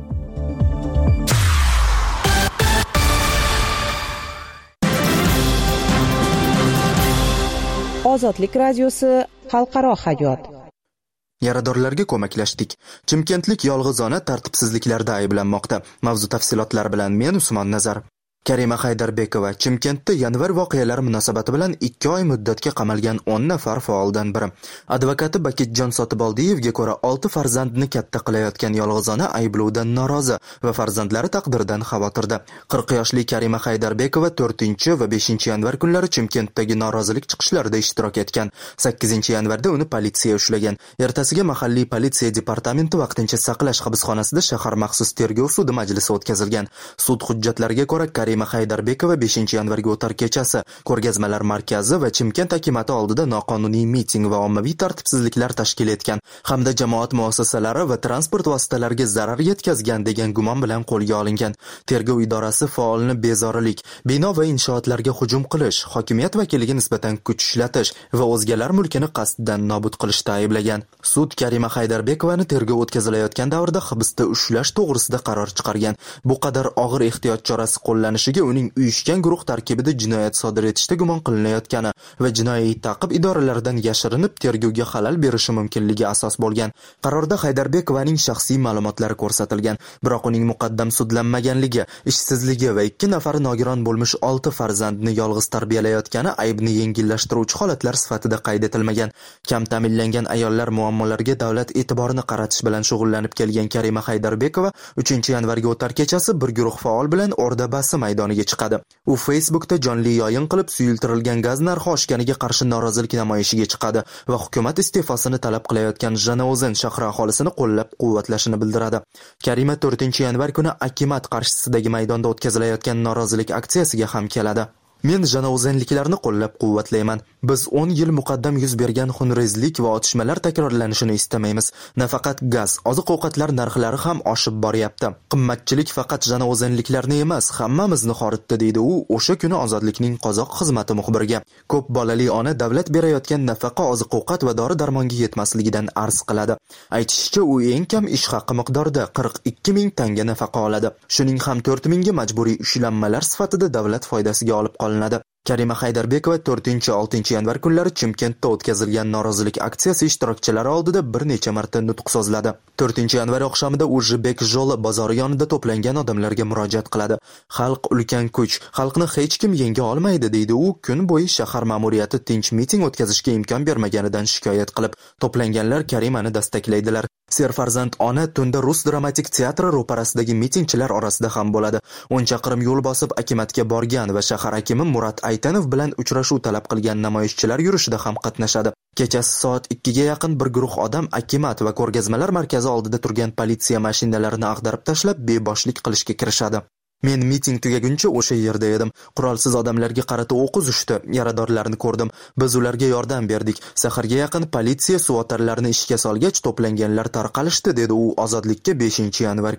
[SPEAKER 6] Ozodlik radiosi xalqaro hayot.
[SPEAKER 4] Yaradorlarga ko'maklashdik. Chimkentlik yolg'izona tartibsizliklarda ayblanmoqda. Mavzu tafsilotlari bilan men Usmon Nazar. Karima Haydarbekova Chimkentda yanvar voqealari munosabati bilan 2 oy muddatga qamalgan 10 nafar faoldan biri. Advokati Bakitjon Sotiboldiyevga ko'ra 6 farzandni katta qilayotgan yolg'izona ayblovdan norozi va farzandlari taqdiridan xavotirda. 40 yoshli Karima Haydarbekova 4 va 5 yanvar kunlari Chimkentdagi norozilik chiqishlarida ishtirok etgan. 8 yanvarda uni politsiya ushlagan. Ertasiga mahalliy politsiya departamenti vaqtincha saqlash hibsxonasida shahar maxsus tergov sudi majlisi o'tkazilgan. Sud hujjatlariga ko'ra Karima Haydarbekova 5 yanvarga o'tar kechasi ko'rgazmalar markazi va Chimkent hukumati oldida noqonuniy miting va ommaviy tartibsizliklar tashkil etgan hamda jamoat muassasalari va transport vositalariga zarar yetkazgan degan gumon bilan qo'lga olingan. Tergov idorasi faolni bezorilik, bino va inshootlarga hujum qilish, hokimiyat vakiliga nisbatan kuch ishlatish va o'zgalar mulkini qasddan nobud qilishda ayblagan. Sud Karima Haydarbekovani tergov o'tkazilayotgan davrda hibsda ushlash to'g'risida qaror chiqargan. Bu qadar og'ir ehtiyot chorasi qo'llanishiga uning uyushgan guruh tarkibida jinoyat sodir etishda gumon qilinayotgani va jinoiy ta'qib idoralaridan yashirinib tergovga xalal berishi mumkinligi asos bo'lgan. Qarorda Haydarbekovaning shaxsiy ma'lumotlari ko'rsatilgan, biroq uning muqaddam sudlanmaganligi, ishsizligi va 2 nafari nogiron bo'lmish 6 farzandni yolg'iz tarbiyalayotgani aybni yengillashtiruvchi holatlar sifatida qayd etilmagan. Kam ta'minlangan ayollar muammolariga davlat e'tiborini qaratish bilan shug'ullanib kelgan Karima Haydarbekova 3 yanvarga o'tar kechasi bir guruh faol bilan O'rdabasi maydoniga chiqadi. U Facebookda jonli yo'yin qilib suyultirilgan gaz narxi oshganiga qarshi norozilik namoyishiga chiqadi va hukumat iste'fosini talab qilayotgan Janauzen shahri aholisini qo'llab-quvvatlashini bildiradi. Karima 4 yanvar kuni Akimat qarshisidagi maydonda o'tkazilayotgan norozilik aksiyasiga ham keladi. Men Janauzenliklarni qo'llab-quvvatlayman. Biz 10 yil muqaddam yuz bergan xunrezlik va otishmalar takrorlanishini istamaymiz. Nafaqat gaz, oziq-ovqatlar narxlari ham oshib boryapti. Qimmatchilik faqat Janauzenliklarni emas, hammamizni xoritdi, deydi u o'sha kuni Ozodlikning qozoq xizmati muxbiriga. Ko'p bolali ona davlat berayotgan nafaqa, oziq-ovqat va dori-darmonga yetmasligidan arz qiladi. Aytishicha, u eng kam ish haqi miqdorida 42 ming tanga nafaqa oladi. Shuning ham 4 mingga majburiy ushlanmalar sifatida davlat foydasiga olib qolinadi. Karima Haydarbekova 4-6 yanvar kunlari Chimkentda o'tkazilgan norozilik aksiyasi ishtirokchilari oldida bir necha marta nutq so'zladi. 4 yanvar oqshomida u Jibek Jo'li bozori yonida to'plangan odamlarga murojaat qiladi. Xalq ulkan kuch, xalqni hech kim yenga olmaydi, deydi u. Kun bo'yi shahar ma'muriyati tinch miting o'tkazishga imkon bermaganidan shikoyat qilib, to'planganlar Karimani dastaklaydilar. Serfarzand ona tunda Rus dramatik teatri ro'parasidagi mitingchilar orasida ham bo'ladi. 10 chaqirim yo'l bosib Akimatga borgan va shahar hakimi Murat Aytanov bilan uchrashuv talab qilgan namoyishchilar yurishida ham qatnashadi. Kechasi soat 2 ga yaqin bir guruh odam Akimat va ko'rgazmalar markazi oldida turgan politsiya mashinalarini ag'darib tashlab, beboshlik qilishga kirishadi. Men miting tugaguncha o'sha yerda edim. Qurolsiz odamlarga qarata o'q uzishdi. Yaradorlarni ko'rdim. Biz ularga yordam berdik. Saharga yaqin politsiya suvotarlarni ishga solgach, to'planganlar tarqalishdi, dedi u Ozodlikka 5 yanvar kuni.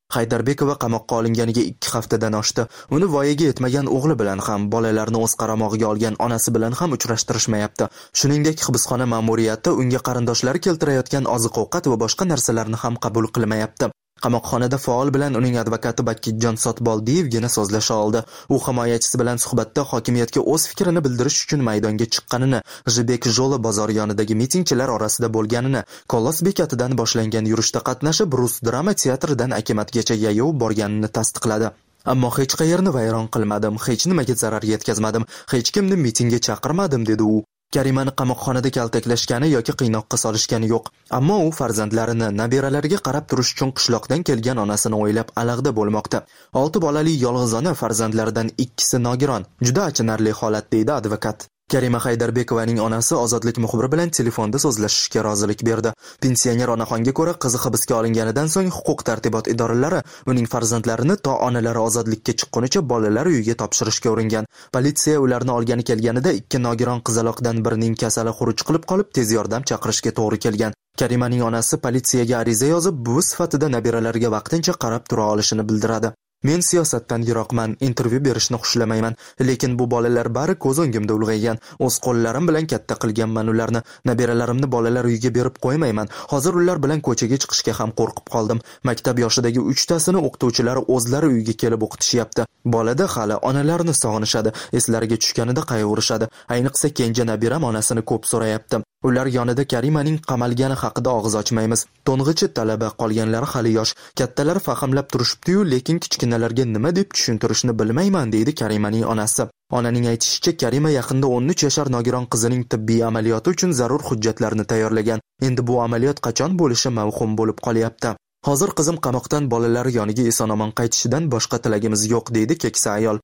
[SPEAKER 4] Haydarbekova qamoqqa olinganiga 2 haftadan oshdi. Uni voyaga yetmagan o'g'li bilan ham, bolalarni o'z qaramog'iga olgan onasi bilan ham uchrashtirishmayapti. Shuningdek, hibsxona ma'muriyati unga qarindoshlari keltirayotgan oziq-ovqat va boshqa narsalarni ham qabul qilmayapti. Qamoqxonada faol bilan uning advokati Bakitjon Sotboldiyevgina so'zlasha oldi. U himoyachisi bilan suhbatda hokimiyatga o'z fikrini bildirish uchun maydonga chiqqanini, Jibek Jo'li bozori yonidagi mitingchilar orasida bo'lganini, Kolos bekatidan boshlangan yurishda qatnashib, Rus drama teatridan Akimatgacha yayov borganini tasdiqladi. Ammo hech qayerni vayron qilmadim, hech nimaga zarar yetkazmadim, hech kimni mitingga chaqirmadim, dedi u. Karimani qamoqxonada kaltaklashgani yoki qiynoqqa solishgani yo'q. Ammo u farzandlarini, nabiralariga qarab turish uchun qishloqdan kelgan onasini o'ylab alag'da bo'lmoqda. 6 bolali yolg'iz ona farzandlaridan 2si nogiron. Juda achinarli holat, deydi advokat. Karima Haydarbekovaning onasi ozodlik muxbiri bilan telefonda so'zlashishga rozilik berdi. Pensioner onaxonga ko'ra, qizi hibsga olinganidan so'ng huquq tartibot idoralari uning farzandlarini to onalari ozodlikka chiqqunicha bolalar uyiga topshirishga uringan. Politsiya ularni olgani kelganida 2 nogiron qizaloqdan birining kasali xuruj qilib qolib, tez yordam chaqirishga to'g'ri kelgan. Karimaning onasi politsiyaga ariza yozib, buvi sifatida nabiralariga vaqtincha qarab tura olishini bildiradi. Men siyosatdan yiroqman, intervyu berishni xushlamayman, lekin bu bolalar bari ko'z o'ngimda ulg'aygan. O'z qo'llarim bilan katta qilganman ularni. Nabiralarimni bolalar uyiga berib qo'ymayman. Hozir ular bilan ko'chaga chiqishga ham qo'rqib qoldim. Maktab yoshidagi 3tasini o'qituvchilari o'zlari uyiga kelib o'qitishyapti. Bolada hali onalarini sog'inishadi, eslariga tushganida qayg'urishadi. Ayniqsa kenja nabiram onasini ko'p so'rayapti. Ular yonida Karimaning qamalgani haqida og'iz ochmaymiz. To'ng'ichi talaba, qolganlari hali yosh. Kattalar fahmlab turishibdi-yu, lekin kichkinalarga nima deb tushuntirishni bilmayman, deydi Karimaning onasi. Onaning aytishicha, Karima yaqinda 13 yashar nogiron qizining tibbiy amaliyoti uchun zarur hujjatlarni tayyorlagan. Endi bu amaliyot qachon bo'lishi mavhum bo'lib qolyapti. Hozir qizim qamoqdan bolalari yoniga eson-omon qaytishidan boshqa tilagimiz yo'q, deydi keksa ayol.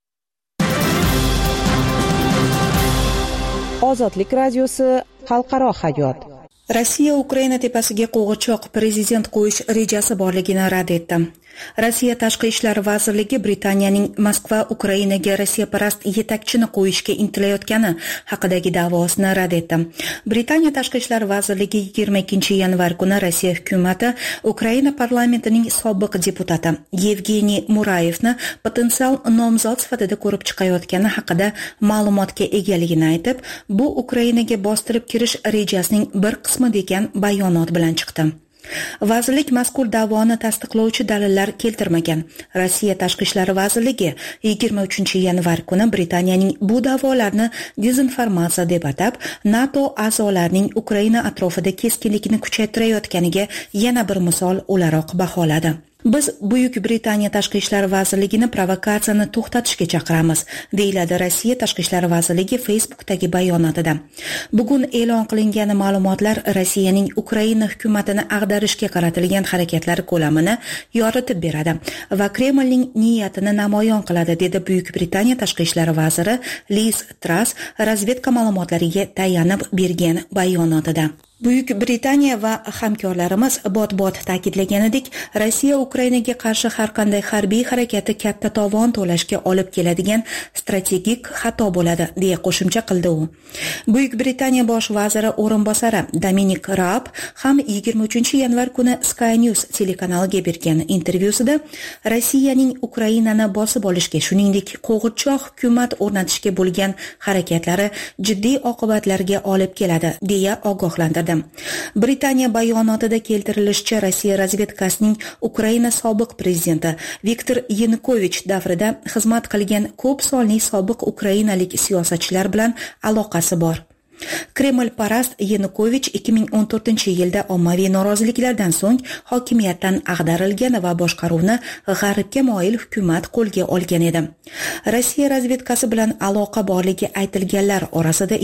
[SPEAKER 6] Ozodlik radiosi xalqaro hayot.
[SPEAKER 5] Rossiya Ukraina tepasiga qo'g'irchoq prezident qo'yish rejasi borligini rad etdi. Rossiya Tashqi ishlar vazirligi Britaniyaning Moskva Ukrainaga rossiyaparast yetakchini qo'yishga intilayotgani haqidagi da'vosini rad etdi. Britaniya Tashqi ishlar vazirligi 22-yanvar kuni Rossiya hukumati Ukraina parlamentining sobiq deputati Yevgeniy Murayevni potensial nomzod sifatida ko'rib chiqayotgani haqida ma'lumotga egaligini aytib, bu Ukrainaga bostirib kirish rejasining bir qismi degan bayonot bilan chiqdi. Vazirlik mazkur da'voni tasdiqlovchi dalillar keltirmagan. Rossiya Tashqi ishlar vazirligi 23-yanvar kuni Britaniyaning bu da'volarni dezinformatsiya deb atab, NATO a'zolarining Ukraina atrofida keskinlikni kuchaytirayotganiga yana bir misol o'laroq baholadi. Biz Buyuk Britaniya Tashqi ishlar vazirligini provokatsiyani to'xtatishga chaqiramiz, deyiladi Rossiya Tashqi ishlar vazirligi Facebookdagi bayonotida. Bugun e'lon qilingan ma'lumotlar Rossiyaning Ukraina hukumatini ag'darishga qaratilgan harakatlari ko'lamini yoritib beradi va Kremlning niyatini namoyon qiladi, dedi Buyuk Britaniya Tashqi ishlar vaziri Liz Truss razvedka ma'lumotlariga tayanib bergan bayonotida. Buyuk Britaniya va hamkorlarimiz bot-bot ta'kidlaganidek, Rossiya Ukrainaga qarshi har qanday harbiy harakati katta tovon to'lashga olib keladigan strategik xato bo'ladi, deya qo'shimcha qildi u. Buyuk Britaniya bosh vaziri o'rinbosari Dominic Raab ham 23-yanvar kuni Sky News telekanaliga bergan intervyusida Rossiyaning Ukrainani bosib olishga, shuningdek qo'g'irchoq hukumat o'rnatishga bo'lgan harakatlari jiddiy oqibatlarga olib keladi, deya ogohlantirdi. Britaniya bayonotida keltirilishicha, Rossiya razvedkasining Ukraina sobiq prezidenti Viktor Yanukovich davrida xizmat qilgan ko'p sonli sobiq ukrainalik siyosatchilar bilan aloqasi bor. Kreml parast Yanukovich 2014-yilda ommaviy noroziliklardan so'ng hokimiyatdan ag'darilgan va boshqaruvni g'arbga moyil hukumat qo'lga olgan edi. Rossiya razvedkasi bilan aloqa borligi aytilganlar orasida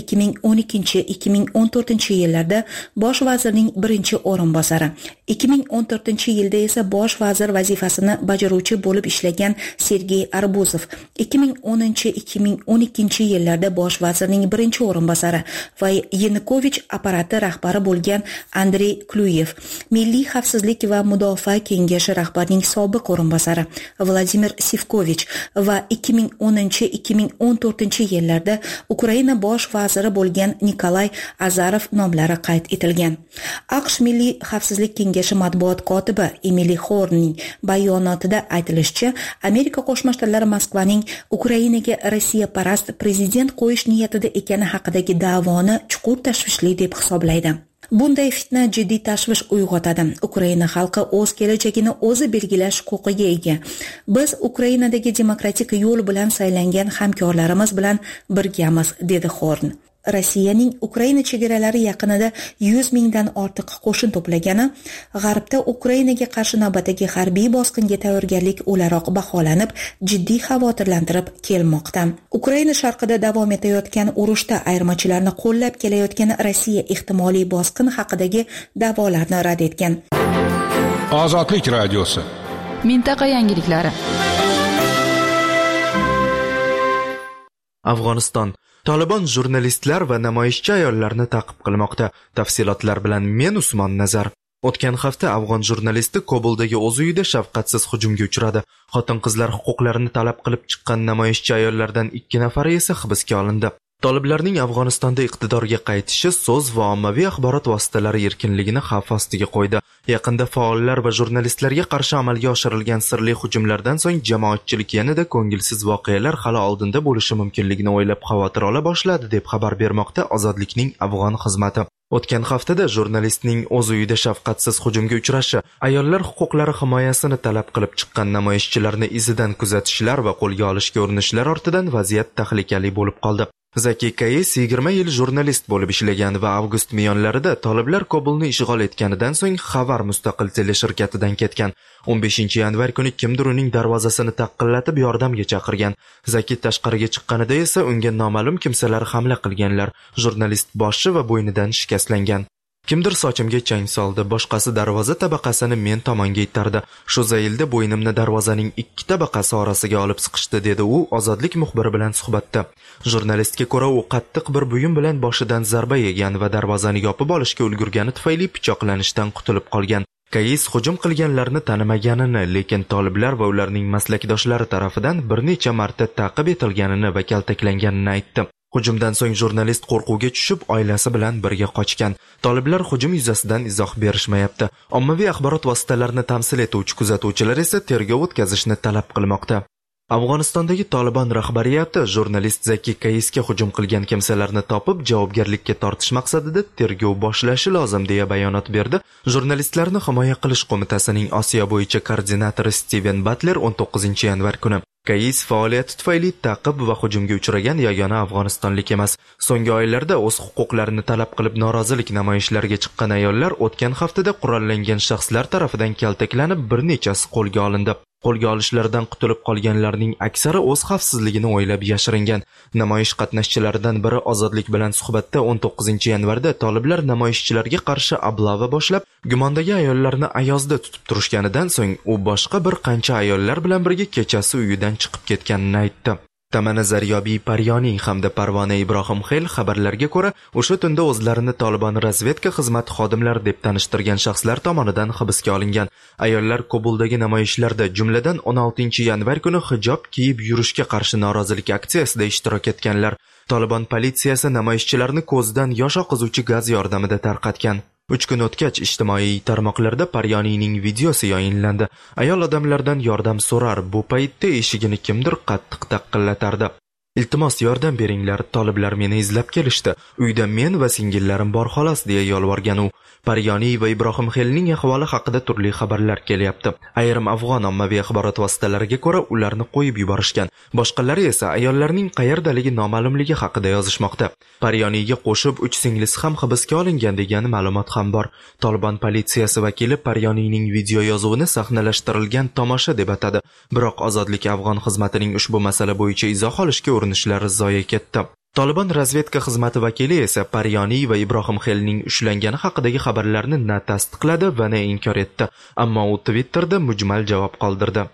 [SPEAKER 5] 2012-2014-yillarda bosh vazirning birinchi o'rinbosari, 2014-yilda esa bosh vazir vazifasini bajaruvchi bo'lib ishlagan Sergey Arbuzov, 2010-2012-yillarda bosh vazirning birinchi o'rinbosari va Yanukovich apparati rahbari bo'lgan Andrey Kluyev, Milliy xavfsizlik va mudofaa kengashi rahbarining sobiq o'rinbosari Vladimir Sivkovich va 2010-2014 yillarda Ukraina bosh vaziri bo'lgan Nikolay Azarov nomlari qayd etilgan. AQSh Milliy xavfsizlik kengashi matbuot kotibi Emily Hornning bayonotida aytilishicha, Amerika Qo'shma Shtatlari Moskvaning Ukrainaga Rossiya parast prezident qo'yish niyatida ekani haqidagi da'voni chuqur tashvishli deb hisoblaydi. Bunday fitna jiddiy tashvish uyg'otadi. Ukraina xalqi o'z kelajagini o'zi belgilash huquqiga ega. Biz Ukrainadagi demokratik yo'l bilan saylangan hamkorlarimiz bilan birgamiz, dedi Horn. Rossiyaning Ukraina chegaralari yaqinida 100 mingdan ortiq qo'shin to'plagani G'arbda Ukrainaga qarshi navbatdagi harbiy bosqinga tayyorgarlik o'laroq baholanib, jiddiy xavotirlantirib kelmoqda. Ukraina sharqida davom etayotgan urushda ayirmachilarni qo'llab kelayotgan Rossiya ehtimoliy bosqin haqidagi da'volarni rad etgan.
[SPEAKER 2] Ozodlik radiosi.
[SPEAKER 3] Mintaqa yangiliklari.
[SPEAKER 4] Afg'oniston Taliban jurnalistlar va namoyishchi ayollarni ta'qib qilmoqda. Tafsilotlar bilan men Usmon Nazar. O'tgan hafta afg'on jurnalisti Kobuldagi o'z uyida shafqatsiz hujumga uchradi. Xotin-qizlar huquqlarini talab qilib chiqqan namoyishchi ayollardan 2 nafari esa hibsga olindi. Toliblarning Afg'onistonda iqtidorga qaytishi so'z va ommaviy axborot vositalari erkinligini xavf ostiga qo'ydi. Yaqinda faollar va jurnalistlarga qarshi amalga oshirilgan sirli hujumlardan so'ng jamoatchilik yanada ko'ngilsiz voqealar hali oldinda bo'lishi mumkinligini o'ylab xavotir ola boshladi, deb xabar bermoqda Ozodlikning afg'on xizmati. O'tgan haftada jurnalistning o'z uyida shafqatsiz hujumga uchrashi, ayollar huquqlari himoyasini talab qilib chiqqan namoyishchilarni izidan kuzatishlar va qo'lga olishga urinishlar ortidan vaziyat tahlikali bo'lib qoldi. Zaki Kayes 20 yil jurnalist bo'lib ishlagan va avgust miyonlarida toliblar Kobulni ishg'ol etganidan so'ng Xabar mustaqil teleshirkatidan ketgan. 15-yanvar kuni kimdir uning darvozasini taqillatib yordamga chaqirgan. Zaki tashqariga chiqqanida esa unga noma'lum kimsalar hamla qilganlar. Jurnalist boshi va bo'ynidan shikastlangan. Kimdir sochimga chang soldi, boshqasi darvoza tabaqasini men tomonga itardi. Shu zaylda bo'ynimni darvozaning 2 tabaqasi orasiga olib siqishdi, dedi u Ozodlik muxbiri bilan suhbatda. Jurnalistga ko'ra, u qattiq bir buyum bilan boshidan zarba yegan va darvozani yopib olishga ulgurgani tufayli pichoqlanishdan qutulib qolgan. Kayis hujum qilganlarni tanimaganini, lekin toliblar va ularning maslakdoshlari tarafidan bir necha marta ta'qib etilganini va kaltaklanganini aytdi. Hujumdan so'ng jurnalist qo'rquvga tushib, oilasi bilan birga qochgan. Toliblar hujum yuzasidan izoh berishmayapti. Ommaviy axborot vositalarini tamsil etuvchi kuzatuvchilar esa tergov o'tkazishni talab qilmoqda. Afg'onistondagi Taliban rahbariyati jurnalist Zaki Kayisga hujum qilgan kimsalarni topib javobgarlikka tortish maqsadida tergov boshlashi lozim deya bayonot berdi. Jurnalistlarni himoya qilish qo'mitasining Osiyo bo'yicha koordinatori Steven Butler 19-yanvar kuni Kayis faoliyati tufayli ta'qib va hujumga uchragan yagona afg'onistonlik emas. So'nggi oylarda o'z huquqlarini talab qilib norozilik namoyishlariga chiqqan ayollar o'tgan haftada qurollangan shaxslar tarafidan kaltaklanib, bir nechasi qo'lga olindi. Qo'lga olishlardan qutulib qolganlarning aksari o'z xavfsizligini o'ylab yashiringan. Namoyish qatnashchilaridan biri Ozodlik bilan suhbatda 19-yanvarda toliblar namoyishchilarga qarshi ablava boshlab, gumondagi ayollarni ayozda tutib turishganidan so'ng u boshqa bir qancha ayollar bilan birga kechasi uyidan chiqib ketganini aytdi. Tamana Zaryobiy Paryoniy hamda Parvona Ibrohimxel xabarlarga ko'ra, o'sha tunda o'zlarini Taliban razvedka xizmati xodimlari deb tanishtirgan shaxslar tomonidan hibsga olingan. Ayollar Kobuldagi namoyishlarda, jumladan 16-yanvar kuni hijob kiyib yurishga qarshi norozilik aksiyasida ishtirok etganlar. Taliban politsiyasi namoyishchilarni ko'zdan yosh oqizuvchi gaz yordamida tarqatgan. 3 kun o'tgach ijtimoiy tarmoqlarda Paryoniyning videosi yayinlandi. Ayol odamlardan yordam so'rar, bu paytda eshigini kimdir qattiq taqillatardi. Iltimos yordam beringlar, toliblar meni izlab kelishdi. Uyda men va singillarim bor xolos, deya yolvorgan u. Paryoniy va Ibrohimxelning ahvoli haqida turli xabarlar kelyapti. Ayrim afg'on ommaviy axborot vositalariga ko'ra ularni qo'yib yuborishgan. Boshqalari esa ayollarning qayerdaligi noma'lumligi haqida yozishmoqda. Paryoniyga qo'shib 3 singlisi ham hibsga olingan degan ma'lumot ham bor. Taliban politsiyasi vakili Paryoniyning video yozuvini sahnalashtirilgan tomosha deb atadi. Biroq Ozodlik afg'on xizmatining ushbu masala bo'yicha izoh olishga urinishlari zoye ketdi. Taliban razvedka xizmati vakili esa Paryoniy va Ibrohimxelning ushlangani haqidagi xabarlarni na tasdiqladi va na inkor etdi, ammo u Twitterda mujmal javob qoldirdi.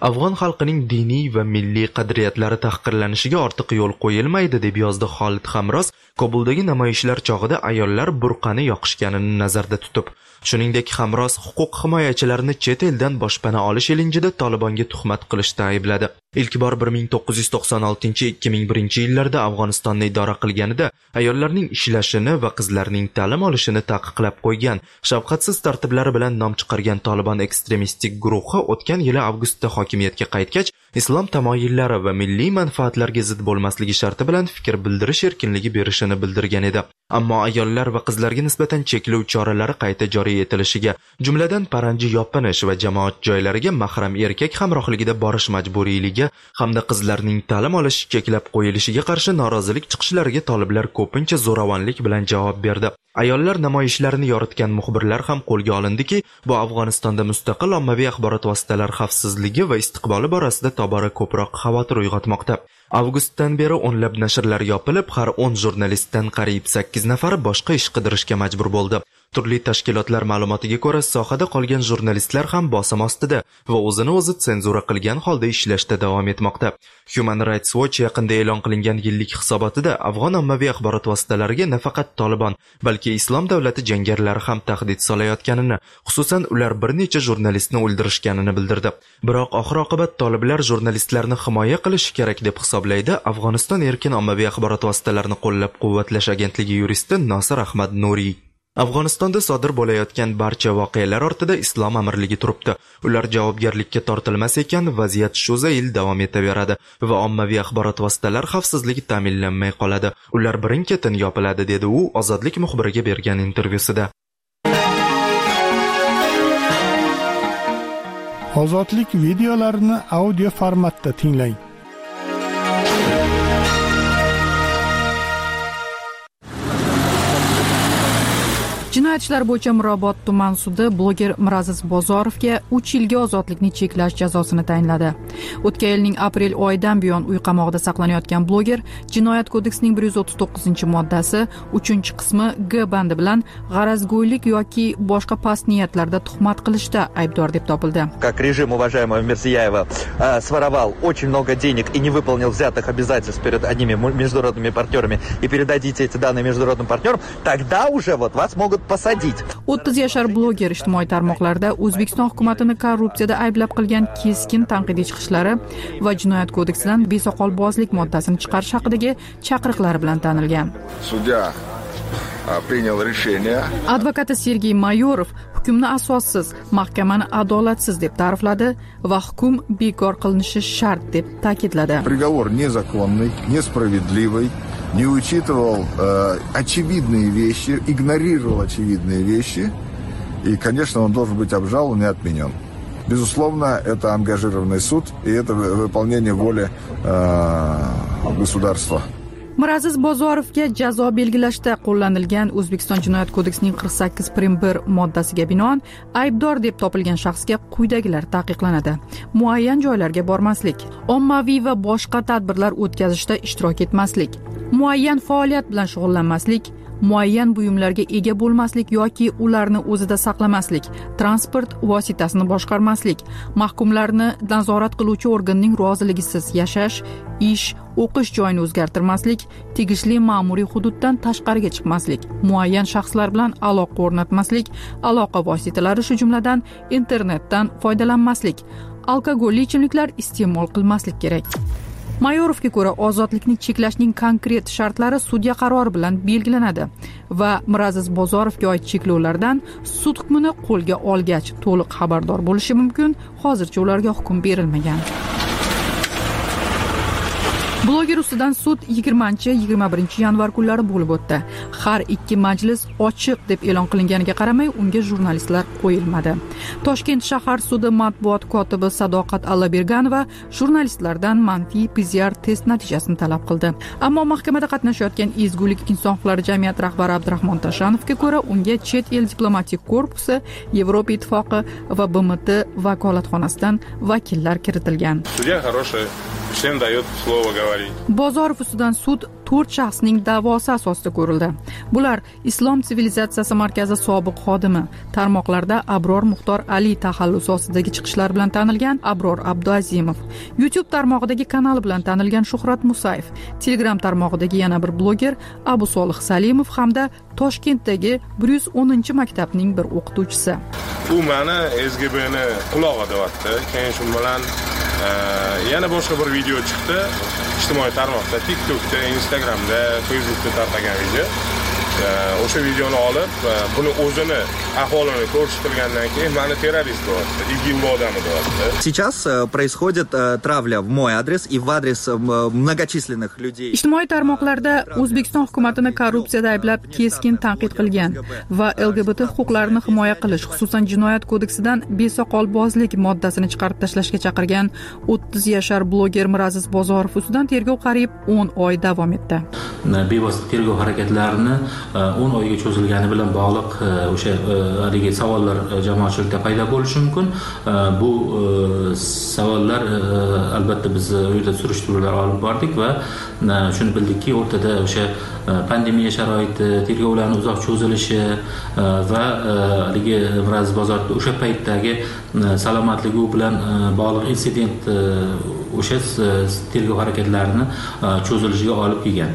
[SPEAKER 4] Afg'on xalqining diniy va milliy qadriyatlari tahqirlanishiga ortiq yo'l qo'yilmaydi, deb yozdi Xolid Hamroz Kobuldagi namoyishlar chog'ida ayollar burqani yoqishganini nazarda tutib. Shuningdek, Hamroz huquq himoyachilarini chet eldan boshpana olish ilinjida Tolibonga tuhmat qilishda aybladi. Ilk bor 1996-2001 yillarda Afg'onistonni idora qilganida ayollarning ishlashini va qizlarning ta'lim olishini taqiqlab qo'ygan, shafqatsiz tartiblari bilan nom chiqargan Tolibon ekstremistik guruhi o'tgan yili avgustda hokimiyatga qaytgach, islom tamoyillari va milliy manfaatlarga zid bo'lmasligi sharti bilan fikr bildirish erkinligi berishini bildirgan edi. Ammo ayollar va qizlarga nisbatan cheklov choralari qayta joriy etilishiga, jumladan paranji yopinish va jamoat joylariga mahram erkak hamrohligida borish majburiyligi hamda qizlarning ta'lim olishi cheklab qo'yilishiga qarshi norozilik chiqishlariga toliblar ko'pincha zo'ravonlik bilan javob berdi. Ayollar namoyishlarini yoritgan muxbirlar ham qo'lga olindiki, bu Afg'onistonda mustaqil ommaviy axborot vositalari xavfsizligi va istiqboli borasida tobora ko'proq xavotir uyg'otmoqda. Avgustdan beri o'nlab nashrlar yopilib, har 10 jurnalistdan qariyb 8 nafari boshqa ish qidirishga majbur bo'ldi. Turli tashkilotlar ma'lumotiga ko'ra, sohada qolgan jurnalistlar ham bosim ostida va o'zini o'zi senzura qilgan holda ishlashda davom etmoqda. Human Rights Watch yaqinda e'lon qilingan yillik hisobotida Afg'on ommaviy axborot vositalariga nafaqat Tolibon, balki Islom davlati jangarilari ham tahdid solayotganini, xususan ular bir necha jurnalistni o'ldirishganini bildirdi. Biroq oxir-oqibat toliblar jurnalistlarni himoya qilish kerak deb hisoblaydi Afg'oniston erkin ommaviy axborot vositalarini qo'llab-quvvatlash agentligi yuristi Nosir Ahmad Nuriy. Afg'onistonda sodir bo'layotgan barcha voqealar ortida islom amirligi turibdi. Ular javobgarlikka tortilmas ekan, vaziyat shu zayil davom etaveradi va ommaviy axborot vositalari xavfsizligi ta'minlanmay qoladi. Ular birin-ketin yopiladi, dedi u Ozodlik muxbiriga bergan intervyusida.
[SPEAKER 1] Ozodlik videolarini audio formatda tinglang.
[SPEAKER 3] Jinoyat ishlari bo'yicha Mirobod tuman sudi bloger Miraziz Bozorovga 3 yilga ozodlikni cheklash jazosini tayinladi. O'tgan yilning aprel oyidan buyon uy qamoqida saqlanayotgan bloger Jinoyat kodeksining 139-moddasi 3-qismi G bandi bilan g'arazgo'ylik yoki boshqa past niyatlarda tuhmat qilishda aybdor deb topildi.
[SPEAKER 8] Как режим уважаемого Мирзияева своровал очень много денег и не выполнил взятых обязательств перед одними международными партнерами и передадите эти данные международным партнерам, тогда уже вот вас могут посадить.
[SPEAKER 3] 30 yashar bloger ijtimoiy tarmoqlarda O'zbekiston hukumatini korrupsiyada ayblab qilgan keskin tanqidiy chiqishlari va Jinoyat kodeksidan besoqolbozlik moddasini chiqarish haqidagi chaqiriqlari bilan tanilgan.
[SPEAKER 9] Sudya принял решение.
[SPEAKER 3] Advokati Sergey Mayorov hukmni asossiz, mahkamani adolatsiz deb ta'rifladi va hukm bekor qilinishi shart deb ta'kidladi.
[SPEAKER 9] Приговор незаконный, несправедливый, не учитывал очевидные вещи, игнорировал очевидные вещи, и, конечно, он должен быть обжалован и отменен. Безусловно, это ангажированный суд, и это выполнение воли государства.
[SPEAKER 3] Miraziz Bozorovga jazo belgilashda qo'llanilgan O'zbekiston Jinoyat kodeksining 48.1 moddasiga binoan aybdor deb topilgan shaxsga quyidagilar taqiqlanadi. Muayyan joylarga bormaslik, ommaviy va boshqa tadbirlar o'tkazishda ishtirok etmaslik, muayyan faoliyat bilan shug'ullanmaslik, muayyan buyumlarga ega bo'lmaslik yoki ularni o'zida saqlamaslik, transport vositasini boshqarmaslik, mahkumlarni nazorat qiluvchi organning roziligisiz yashash, ish, o'qish joyini o'zgartirmaslik, tegishli ma'muriy hududdan tashqariga chiqmaslik, muayyan shaxslar bilan aloqa o'rnatmaslik, aloqa vositalari shu jumladan internetdan foydalanmaslik, alkogolli ichimliklar iste'mol qilmaslik kerak. Mayorovga ko'ra, ozodlikni cheklashning konkret shartlari sudya qarori bilan belgilanadi va Miraziz Bozorovga oid cheklovlardan sud hukmini qo'lga olgach to'liq xabardor bo'lishi mumkin. Hozircha ularga hukm berilmagan. Bloger ustidan sud 20-21 yanvar kunlari bo'lib o'tdi. Har ikki majlis ochiq deb e'lon qilinganiga qaramay, unga jurnalistlar qo'yilmadi. Toshkent shahar sudi matbuot kotibi Sadoqat Allaberganova jurnalistlardan manfiy PCR test natijasini talab qildi. Ammo mahkamada qatnashayotgan Ezgulik inson huquqlari jamiyati rahbari Abdurahmon Tashanovga ko'ra, unga chet el diplomatik korpusi, Yevropa ittifoqi va BMT vakolatxonasidan vakillar kiritilgan.
[SPEAKER 10] Sudya хороший Всем дает слово говорить.
[SPEAKER 3] Bozorov ustidan sud 4 shaxsning da'vosi asosida ko'rildi. Bular Islom sivilizatsiyasi markazi sobiq xodimi, tarmoqlarda Abror Muxtor Ali taxallusi ostidagi chiqishlar bilan tanilgan Abror Abduazimov, YouTube tarmog'idagi kanali bilan tanilgan Shuhrat Musayev, Telegram tarmog'idagi yana bir bloger Abu Solih Salimov hamda Toshkentdagi 110-maktabning bir o'qituvchisi.
[SPEAKER 10] U meni SGBni qulog'i deyapti. Keyin shu bilan yana boshqa bir video chiqdi. Ijtimoiy tarmoqda, TikTokda, Instagramda, Facebookda tarqagan video. O'sha videoni olib, buni o'zini aholini ko'rsatgandan keyin meni terrorist deyapti, IGIL odami deyapti.
[SPEAKER 8] Сейчас происходит травля в мой адрес и в адрес многочисленных людей.
[SPEAKER 3] Ijtimoiy tarmoqlarda O'zbekiston hukumatini korrupsiyada ayblab keskin tanqid qilgan va LGBT huquqlarini himoya qilish, xususan jinoyat kodeksidan besoqolbozlik moddasini chiqarib tashlashga chaqirgan 30 yashar bloger Miraziz Bozorov ustidan tergov qariyb 10 oy davom etdi.
[SPEAKER 11] Bevosita tergov harakatlarini 10 oyga cho'zilgani bilan bog'liq o'sha haligi savollar jamoatchilikda paydo bo'lishi mumkin. Bu savollar albatta biz u yerda surishtiruvlar olib bordik va shuni bildikki, o'rtada o'sha pandemiya sharoiti, tergovlarning uzoq cho'zilishi va haligi Miraziz Bozorovning o'sha paytdagi salomatligi bilan bog'liq insident o'sha tergov harakatlarini cho'zilishiga olib kelgan.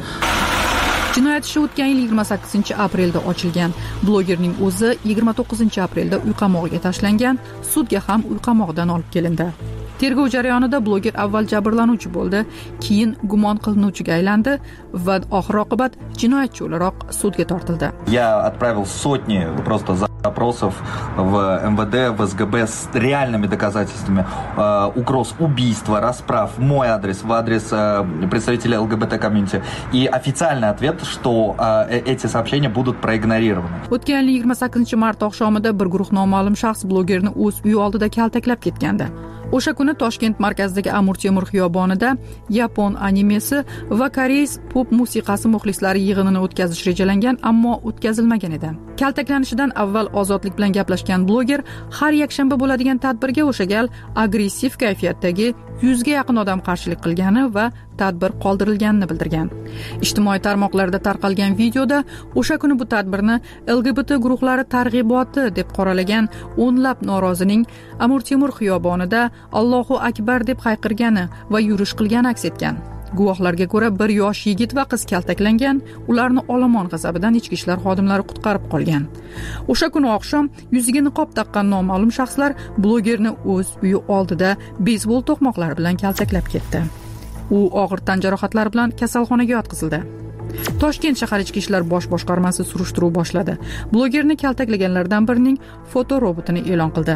[SPEAKER 3] Jinoyat ishi o'tgan yil 28-aprelda ochilgan. Blogerning o'zi 29-aprelda uy qamog'iga tashlangan, sudga ham uy qamog'idan olib kelindi. Tergov jarayonida bloger avval jabrlanuvchi bo'ldi, keyin gumon qilinuvchiga aylandi va oxir-oqibat jinoyatchi o'laroq sudga tortildi.
[SPEAKER 8] Я отправил сотни просто запросов в МВД, в СГБ с реальными доказательствами угроз убийства, расправ в мой адрес, в адрес представителей ЛГБТ-комьюнити. И официальный ответ, что эти сообщения будут проигнорированы.
[SPEAKER 3] O'tgan yil 28-mart oqshomida bir guruh noma'lum shaxs blogerni o'z uyi oldida kaltaklab ketgandi. O'sha kuni Toshkent markazidagi Amir Temur xiyobonida yapon animesi va koreys pop musiqasi muxlislari yig'inini o'tkazish rejalangan, ammo o'tkazilmagan edi. Kaltaklanishidan avval Ozodlik bilan gaplashgan bloger har yakshanba bo'ladigan tadbirga o'sha gal agressiv kayfiyatdagi 100 ga yaqin odam qarshilik qilgani va tadbir qoldirilganini bildirgan. Ijtimoiy tarmoqlarda tarqalgan videoda o'sha kuni bu tadbirni LGBT guruhlari targ'iboti deb qoralagan o'nlab norozining Amir Temur xiyobonida Allohu akbar deb hayqirgani va yurish qilgani aks etgan. Guvohlarga ko'ra bir yosh yigit va qiz kaltaklangan, ularni olomon g'azabidan ichki ishlar xodimlari qutqarib qolgan. O'sha kuni oqshom yuziga niqob taqqan noma'lum shaxslar blogerni o'z uyi oldida beysbol to'qmoqlari bilan kaltaklab ketdi. U og'ir tan jarohatlari bilan kasalxonaga yotqizildi. Toshkent shahar ichki ishlar bosh boshqarmasi surishtiruv boshladi. Blogerni kaltaklaganlardan birining fotorobotini e'lon qildi.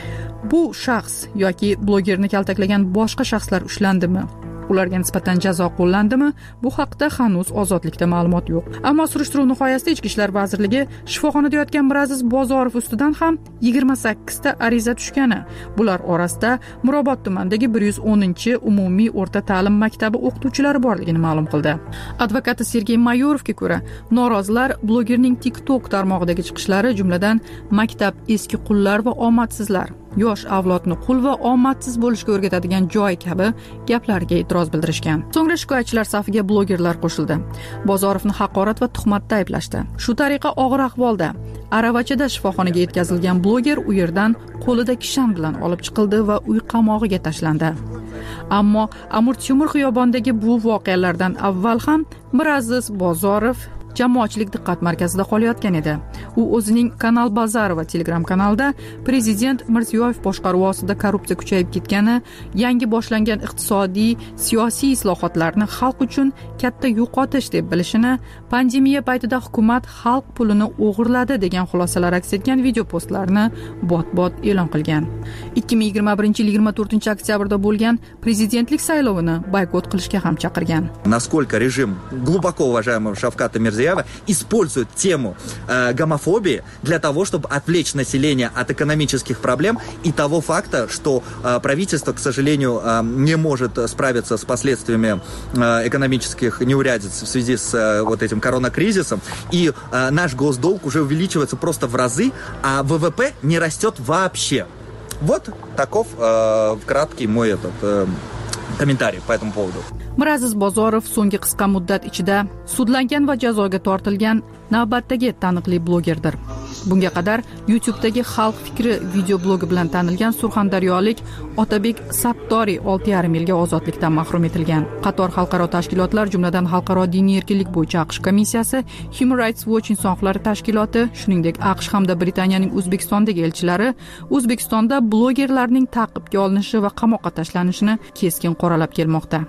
[SPEAKER 3] Bu shaxs yoki blogerni kaltaklagan boshqa shaxslar ushlandimi? Ularga nisbatan jazo qo'llandimi? Bu haqda hanuz Ozodlikda ma'lumot yo'q. Ammo surishtiruv nihoyasida Ichki ishlar vazirligi shifoxonada yotgan Miraziz Bozorov ustidan ham 28 ta ariza tushgani, bular orasida Mirobod tumanidagi 110-umumiy o'rta ta'lim maktabi o'qituvchilari borligini ma'lum qildi. Advokati Sergey Mayorovga ko'ra, norozilar blogerning TikTok tarmog'idagi chiqishlari, jumladan maktab eski qullar va omadsizlar, yosh avlodni qul va omadsiz bo'lishga o'rgatadigan joy kabi gaplarga e'tiroz bildirishgan. So'ngra shikoyatchilar safiga blogerlar qo'shildi. Bozorovni haqorat va tuhmatda ayblashdi. Shu tariqa og'ir ahvolda aravachada shifoxonaga yetkazilgan bloger u yerdan qo'lida kishan bilan olib chiqildi va uy qamog'iga tashlandi. Ammo Amir Temur xiyobonidagi bu voqealardan avval ham Miraziz Bozorov jamoatchilik diqqat markazida qolayotgan edi. U o'zining Kanal Bazar va Telegram kanalida prezident Mirziyoyev boshqaruvi ostida korrupsiya kuchayib ketgani, yangi boshlangan iqtisodiy, siyosiy islohotlarni xalq uchun katta yo'qotish deb bilishini, pandemiya paytida hukumat xalq pulini o'g'irladi degan xulosalar aks etgan video postlarni bot-bot e'lon qilgan. 2021 yil 24 oktyabrda bo'lgan prezidentlik saylovini boykot qilishga ham chaqirgan.
[SPEAKER 8] Насколько режим глубоко уважаемого Шавката Мирзиёева использует тему гомофобии для того, чтобы отвлечь население от экономических проблем и того факта, что правительство, к сожалению, не может справиться с последствиями экономических неурядиц в связи с вот этим коронакризисом, и наш госдолг уже увеличивается просто в разы, а ВВП не растет вообще. Вот таков краткий мой комментариев по этому поводу.
[SPEAKER 3] Miraziz Bozorov so'nggi qisqa muddat ichida sudlangan va jazoga tortilgan navbatdagi taniqli blogerdir. Bunga qadar YouTube'dagi Xalq fikri video blogi bilan tanilgan surxondaryolik Otabek Sattoriy 6,5 yilga ozodlikdan mahrum etilgan. Qator xalqaro tashkilotlar, jumladan Xalqaro diniy erkinlik bo'yicha AQSh komissiyasi, Human Rights Watch inson huquqlari tashkiloti, shuningdek AQSh hamda Britaniyaning O'zbekistondagi elchilari O'zbekistonda blogerlarning ta'qibga olinishi va qamoqqa tashlanishini keskin qoralab kelmoqda.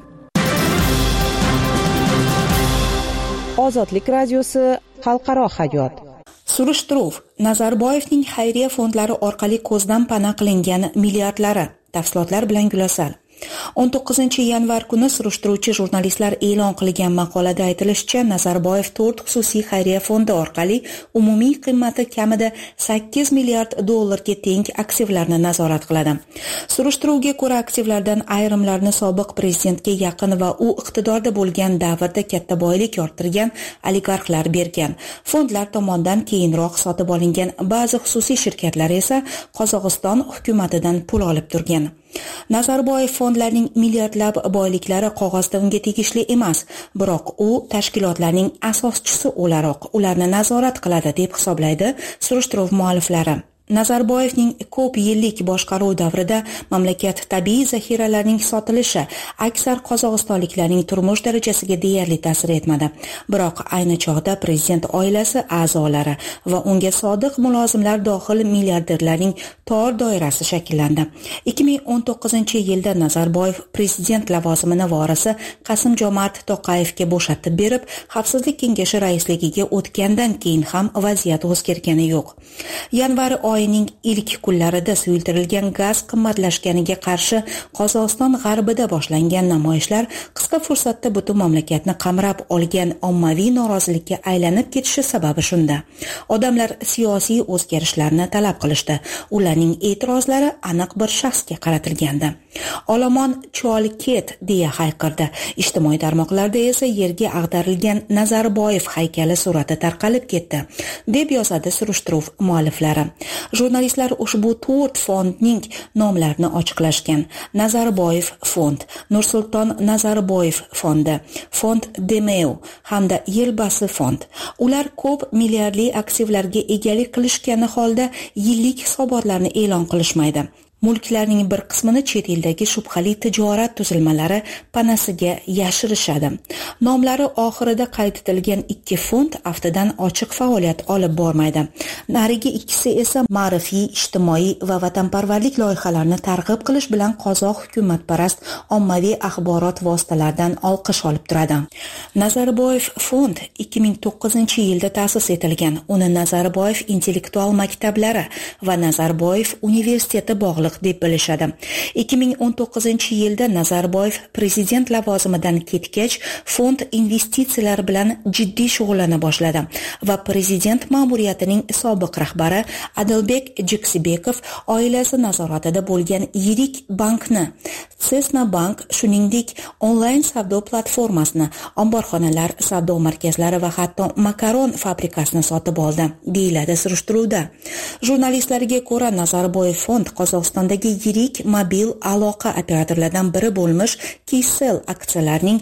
[SPEAKER 6] Ozodlik radiosi xalqaro hayot.
[SPEAKER 5] Surishtiruv Nazarboyevning xayriya fondlari orqali ko'zdan pana qilingan milliardlari. Tafsilotlar bilan Gulasal. 19-yanvar kuni surishtiruvchi jurnalistlar e'lon qilgan maqolada aytilishicha, Nazarboyev 4 xususiy xayriya fondi orqali umumiy qiymati kamida 8 milliard dollarga teng aktivlarni nazorat qiladi. Surishtiruvga ko'ra, aktivlardan ayrimlarni sobiq prezidentga yaqin va u iqtidorda bo'lgan davrda katta boylik orttirgan oligarxlar bergan. Fondlar tomonidan keyinroq sotib olingan ba'zi xususiy shirkatlar esa Qozog'iston hukumatidan pul olib turgan. Nazarboyev fondlarning milliardlab boyliklari qog'ozda unga tegishli emas, biroq u tashkilotlarning asoschisi o'laroq ularni nazorat qiladi deb hisoblaydi surishtiruv mualliflari. Nazarboyevning ko'p yillik boshqaruv davrida mamlakat tabiiy zaxiralarining sotilishi aksar qozog'istonliklarning turmush darajasiga deyarli ta'sir etmadi. Biroq ayni chog'da prezident oilasi a'zolari va unga sodiq mulozimlar dohil milliarderlarning tor doirasi shakllandi. 2019-yilda Nazarboyev prezident lavozimini vorisi Qasim-Jomart To'qayevga bo'shatib berib, Xavfsizlik kengashi raisligiga o'tgandan keyin ham vaziyat o'zgargani yo'q. Yanvar oyining ilk kunlarida suyultirilgan gaz qimmatlashganiga qarshi Qozog'iston g'arbida boshlangan namoyishlar qisqa fursatda butun mamlakatni qamrab olgan ommaviy norozilikka aylanib ketishi sababi shunda. Odamlar siyosiy o'zgarishlarni talab qilishdi. Ularning e'tirozlari aniq bir shaxsga qaratilgandi. Olomon chol ket deya hayqirdi. Ijtimoiy tarmoqlarda esa yerga ag'darilgan Nazarboyev haykali surati tarqalib ketdi, deb yozadi surishtiruv mualliflari. Jurnalistlar ushbu 4 fondning nomlarini ochiqlashgan. Nazarboyev fond, Nursulton Nazarboyev fondi, fond Demeu hamda Yelbasi fond. Ular ko'p milliardli aktivlarga egalik qilishgani holda yillik hisobotlarni e'lon qilishmaydi. Mulklarning bir qismini chet eldagi shubhali tijorat tuzilmalari panasiga yashirishadi. Nomlari oxirida qayd etilgan 2 fond aftidan ochiq faoliyat olib bormaydi. Narigi ikkisi esa ma'rifiy, ijtimoiy va vatanparvarlik loyihalarini targ'ib qilish bilan qozoq hukumatparast ommaviy axborot vositalaridan olqish olib turadi. Nazarboyev fond 2009-yilda ta'sis etilgan. Uni Nazarboyev intellektual maktablari va Nazarboyev universiteti bog'liq deb bilishadi. 2019-yilda Nazarboyev prezident lavozimidan ketgach, fond investitsiyalar bilan jiddiy shug'ullana boshladi va prezident ma'muriyatining sobiq rahbari Adilbek Jiksibekov oilasi nazoratida bo'lgan yirik bankni, Cesna Bank, shuningdek onlayn savdo platformasini, omborxonalar, savdo markazlari va hatto makaron fabrikasini sotib oldi, deyiladi surishtiruvda. Jurnalistlarga ko'ra, Nazarboyev fond Qozog'istondagi yirik mobil aloqa operatorlaridan biri bo'lmish Kcell aksiyalarining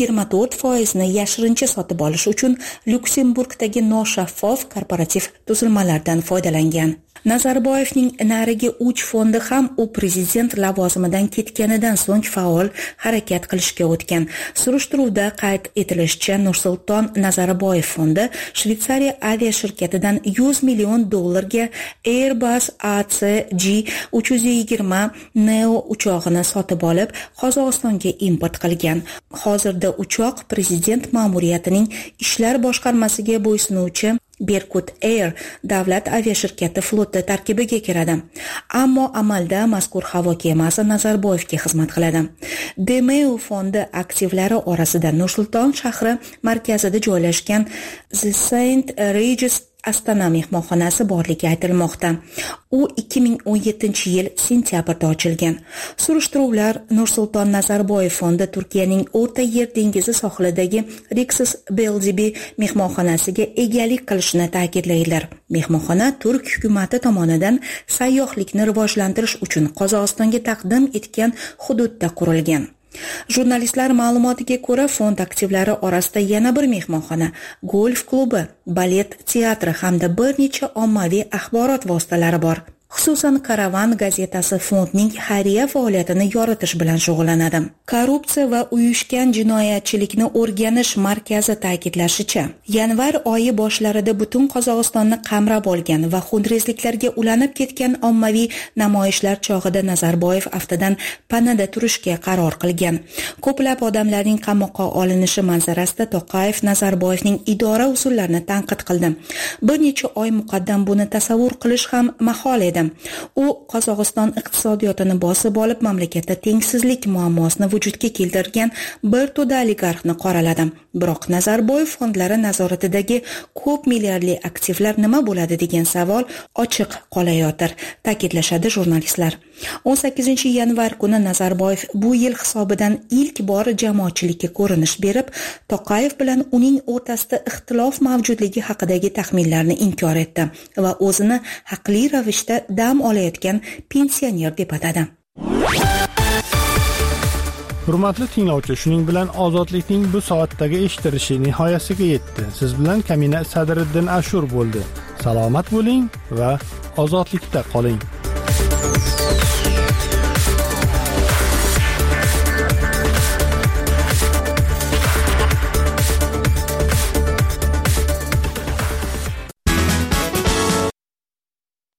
[SPEAKER 5] 24% yashirincha sotib olish uchun Lyuksemburgdagi noshaffof korporativ tuzilmalardan foydalangan. Nazarboyevning narigi 3 fondi ham u prezident lavozimidan ketganidan so'ng faol harakat qilishga o'tgan. Surishtiruvda qayd etilishicha, Nursulton Nazarboyev fondi Shveysariya avia shirkatidan 100 million dollarga Airbus ACG 320 Neo uchog'ini sotib olib, Qozog'istonga import qilgan. Hozirda uchoq prezident ma'muriyatining ishlar boshqarmasiga bo'ysunuvchi Berkut Air davlat aviashirkati floti tarkibiga kiradi. Ammo amalda mazkur havo kemasi Nazarboyevga xizmat qiladi. Demeu fondi aktivlari orasida Nursulton shahri markazida joylashgan The St. Regis Astana mehmonxonasi borligi aytilmoqda. U 2017-yil sentyabrda ochilgan. Surishtiruvlar Nursulton Nazarboyev fondi Turkiyaning O'rta Yer dengizi sohilidagi Rixos Beldibi mehmonxonasiga egalik qilishini ta'kidlaydilar. Mehmonxona turk hukumati tomonidan sayyohlikni rivojlantirish uchun Qozog'istonga taqdim etgan hududda qurilgan. Jurnalistlar ma'lumotiga ko'ra, fond aktivlari orasida yana bir mehmonxona, golf klubi, balet teatri hamda bir necha ommaviy axborot vositalari bor. Xususan, Karavan gazetasi fondning xayriya faoliyatini yoritish bilan shug'ullanadi. Korrupsiya va uyushgan jinoyatchilikni o'rganish markazi ta'kidlashicha, yanvar oyi boshlarida butun Qozog'istonni qamrab olgan va xunrezliklarga ulanib ketgan ommaviy namoyishlar chog'ida Nazarboyev aftidan panada turishga qaror qilgan. Ko'plab odamlarning qamoqqa olinishi manzarasida To'qayev Nazarboyevning idora usullarini tanqid qildi. Bir necha oy muqaddam buni tasavvur qilish ham mahol edi. U Qozog'iston iqtisodiyotini bosib olib, mamlakatda tengsizlik muammosini vujudga keltirgan bir to'da oligarxni qoraladi. Biroq Nazarboyev fondlari nazoratidagi ko'p milliardli aktivlar nima bo'ladi degan savol ochiq qolayotir, ta'kidlashadi jurnalistlar. 18-yanvar kuni Nazarboyev bu yil hisobidan ilk bor jamoatchilikka ko'rinish berib, To'qayev bilan uning o'rtasida ixtilof mavjudligi haqidagi taxminlarni inkor etdi va o'zini haqli ravishda dam olayotgan pensioner deb atadi.
[SPEAKER 1] Hurmatli tinglovchi, shuning bilan ozodlikning bu soatdagi eshitilishi nihoyasiga yetdi. Siz bilan Kamina Sadriddin Ashur bo'ldi. Salomat bo'ling va ozodlikda qoling.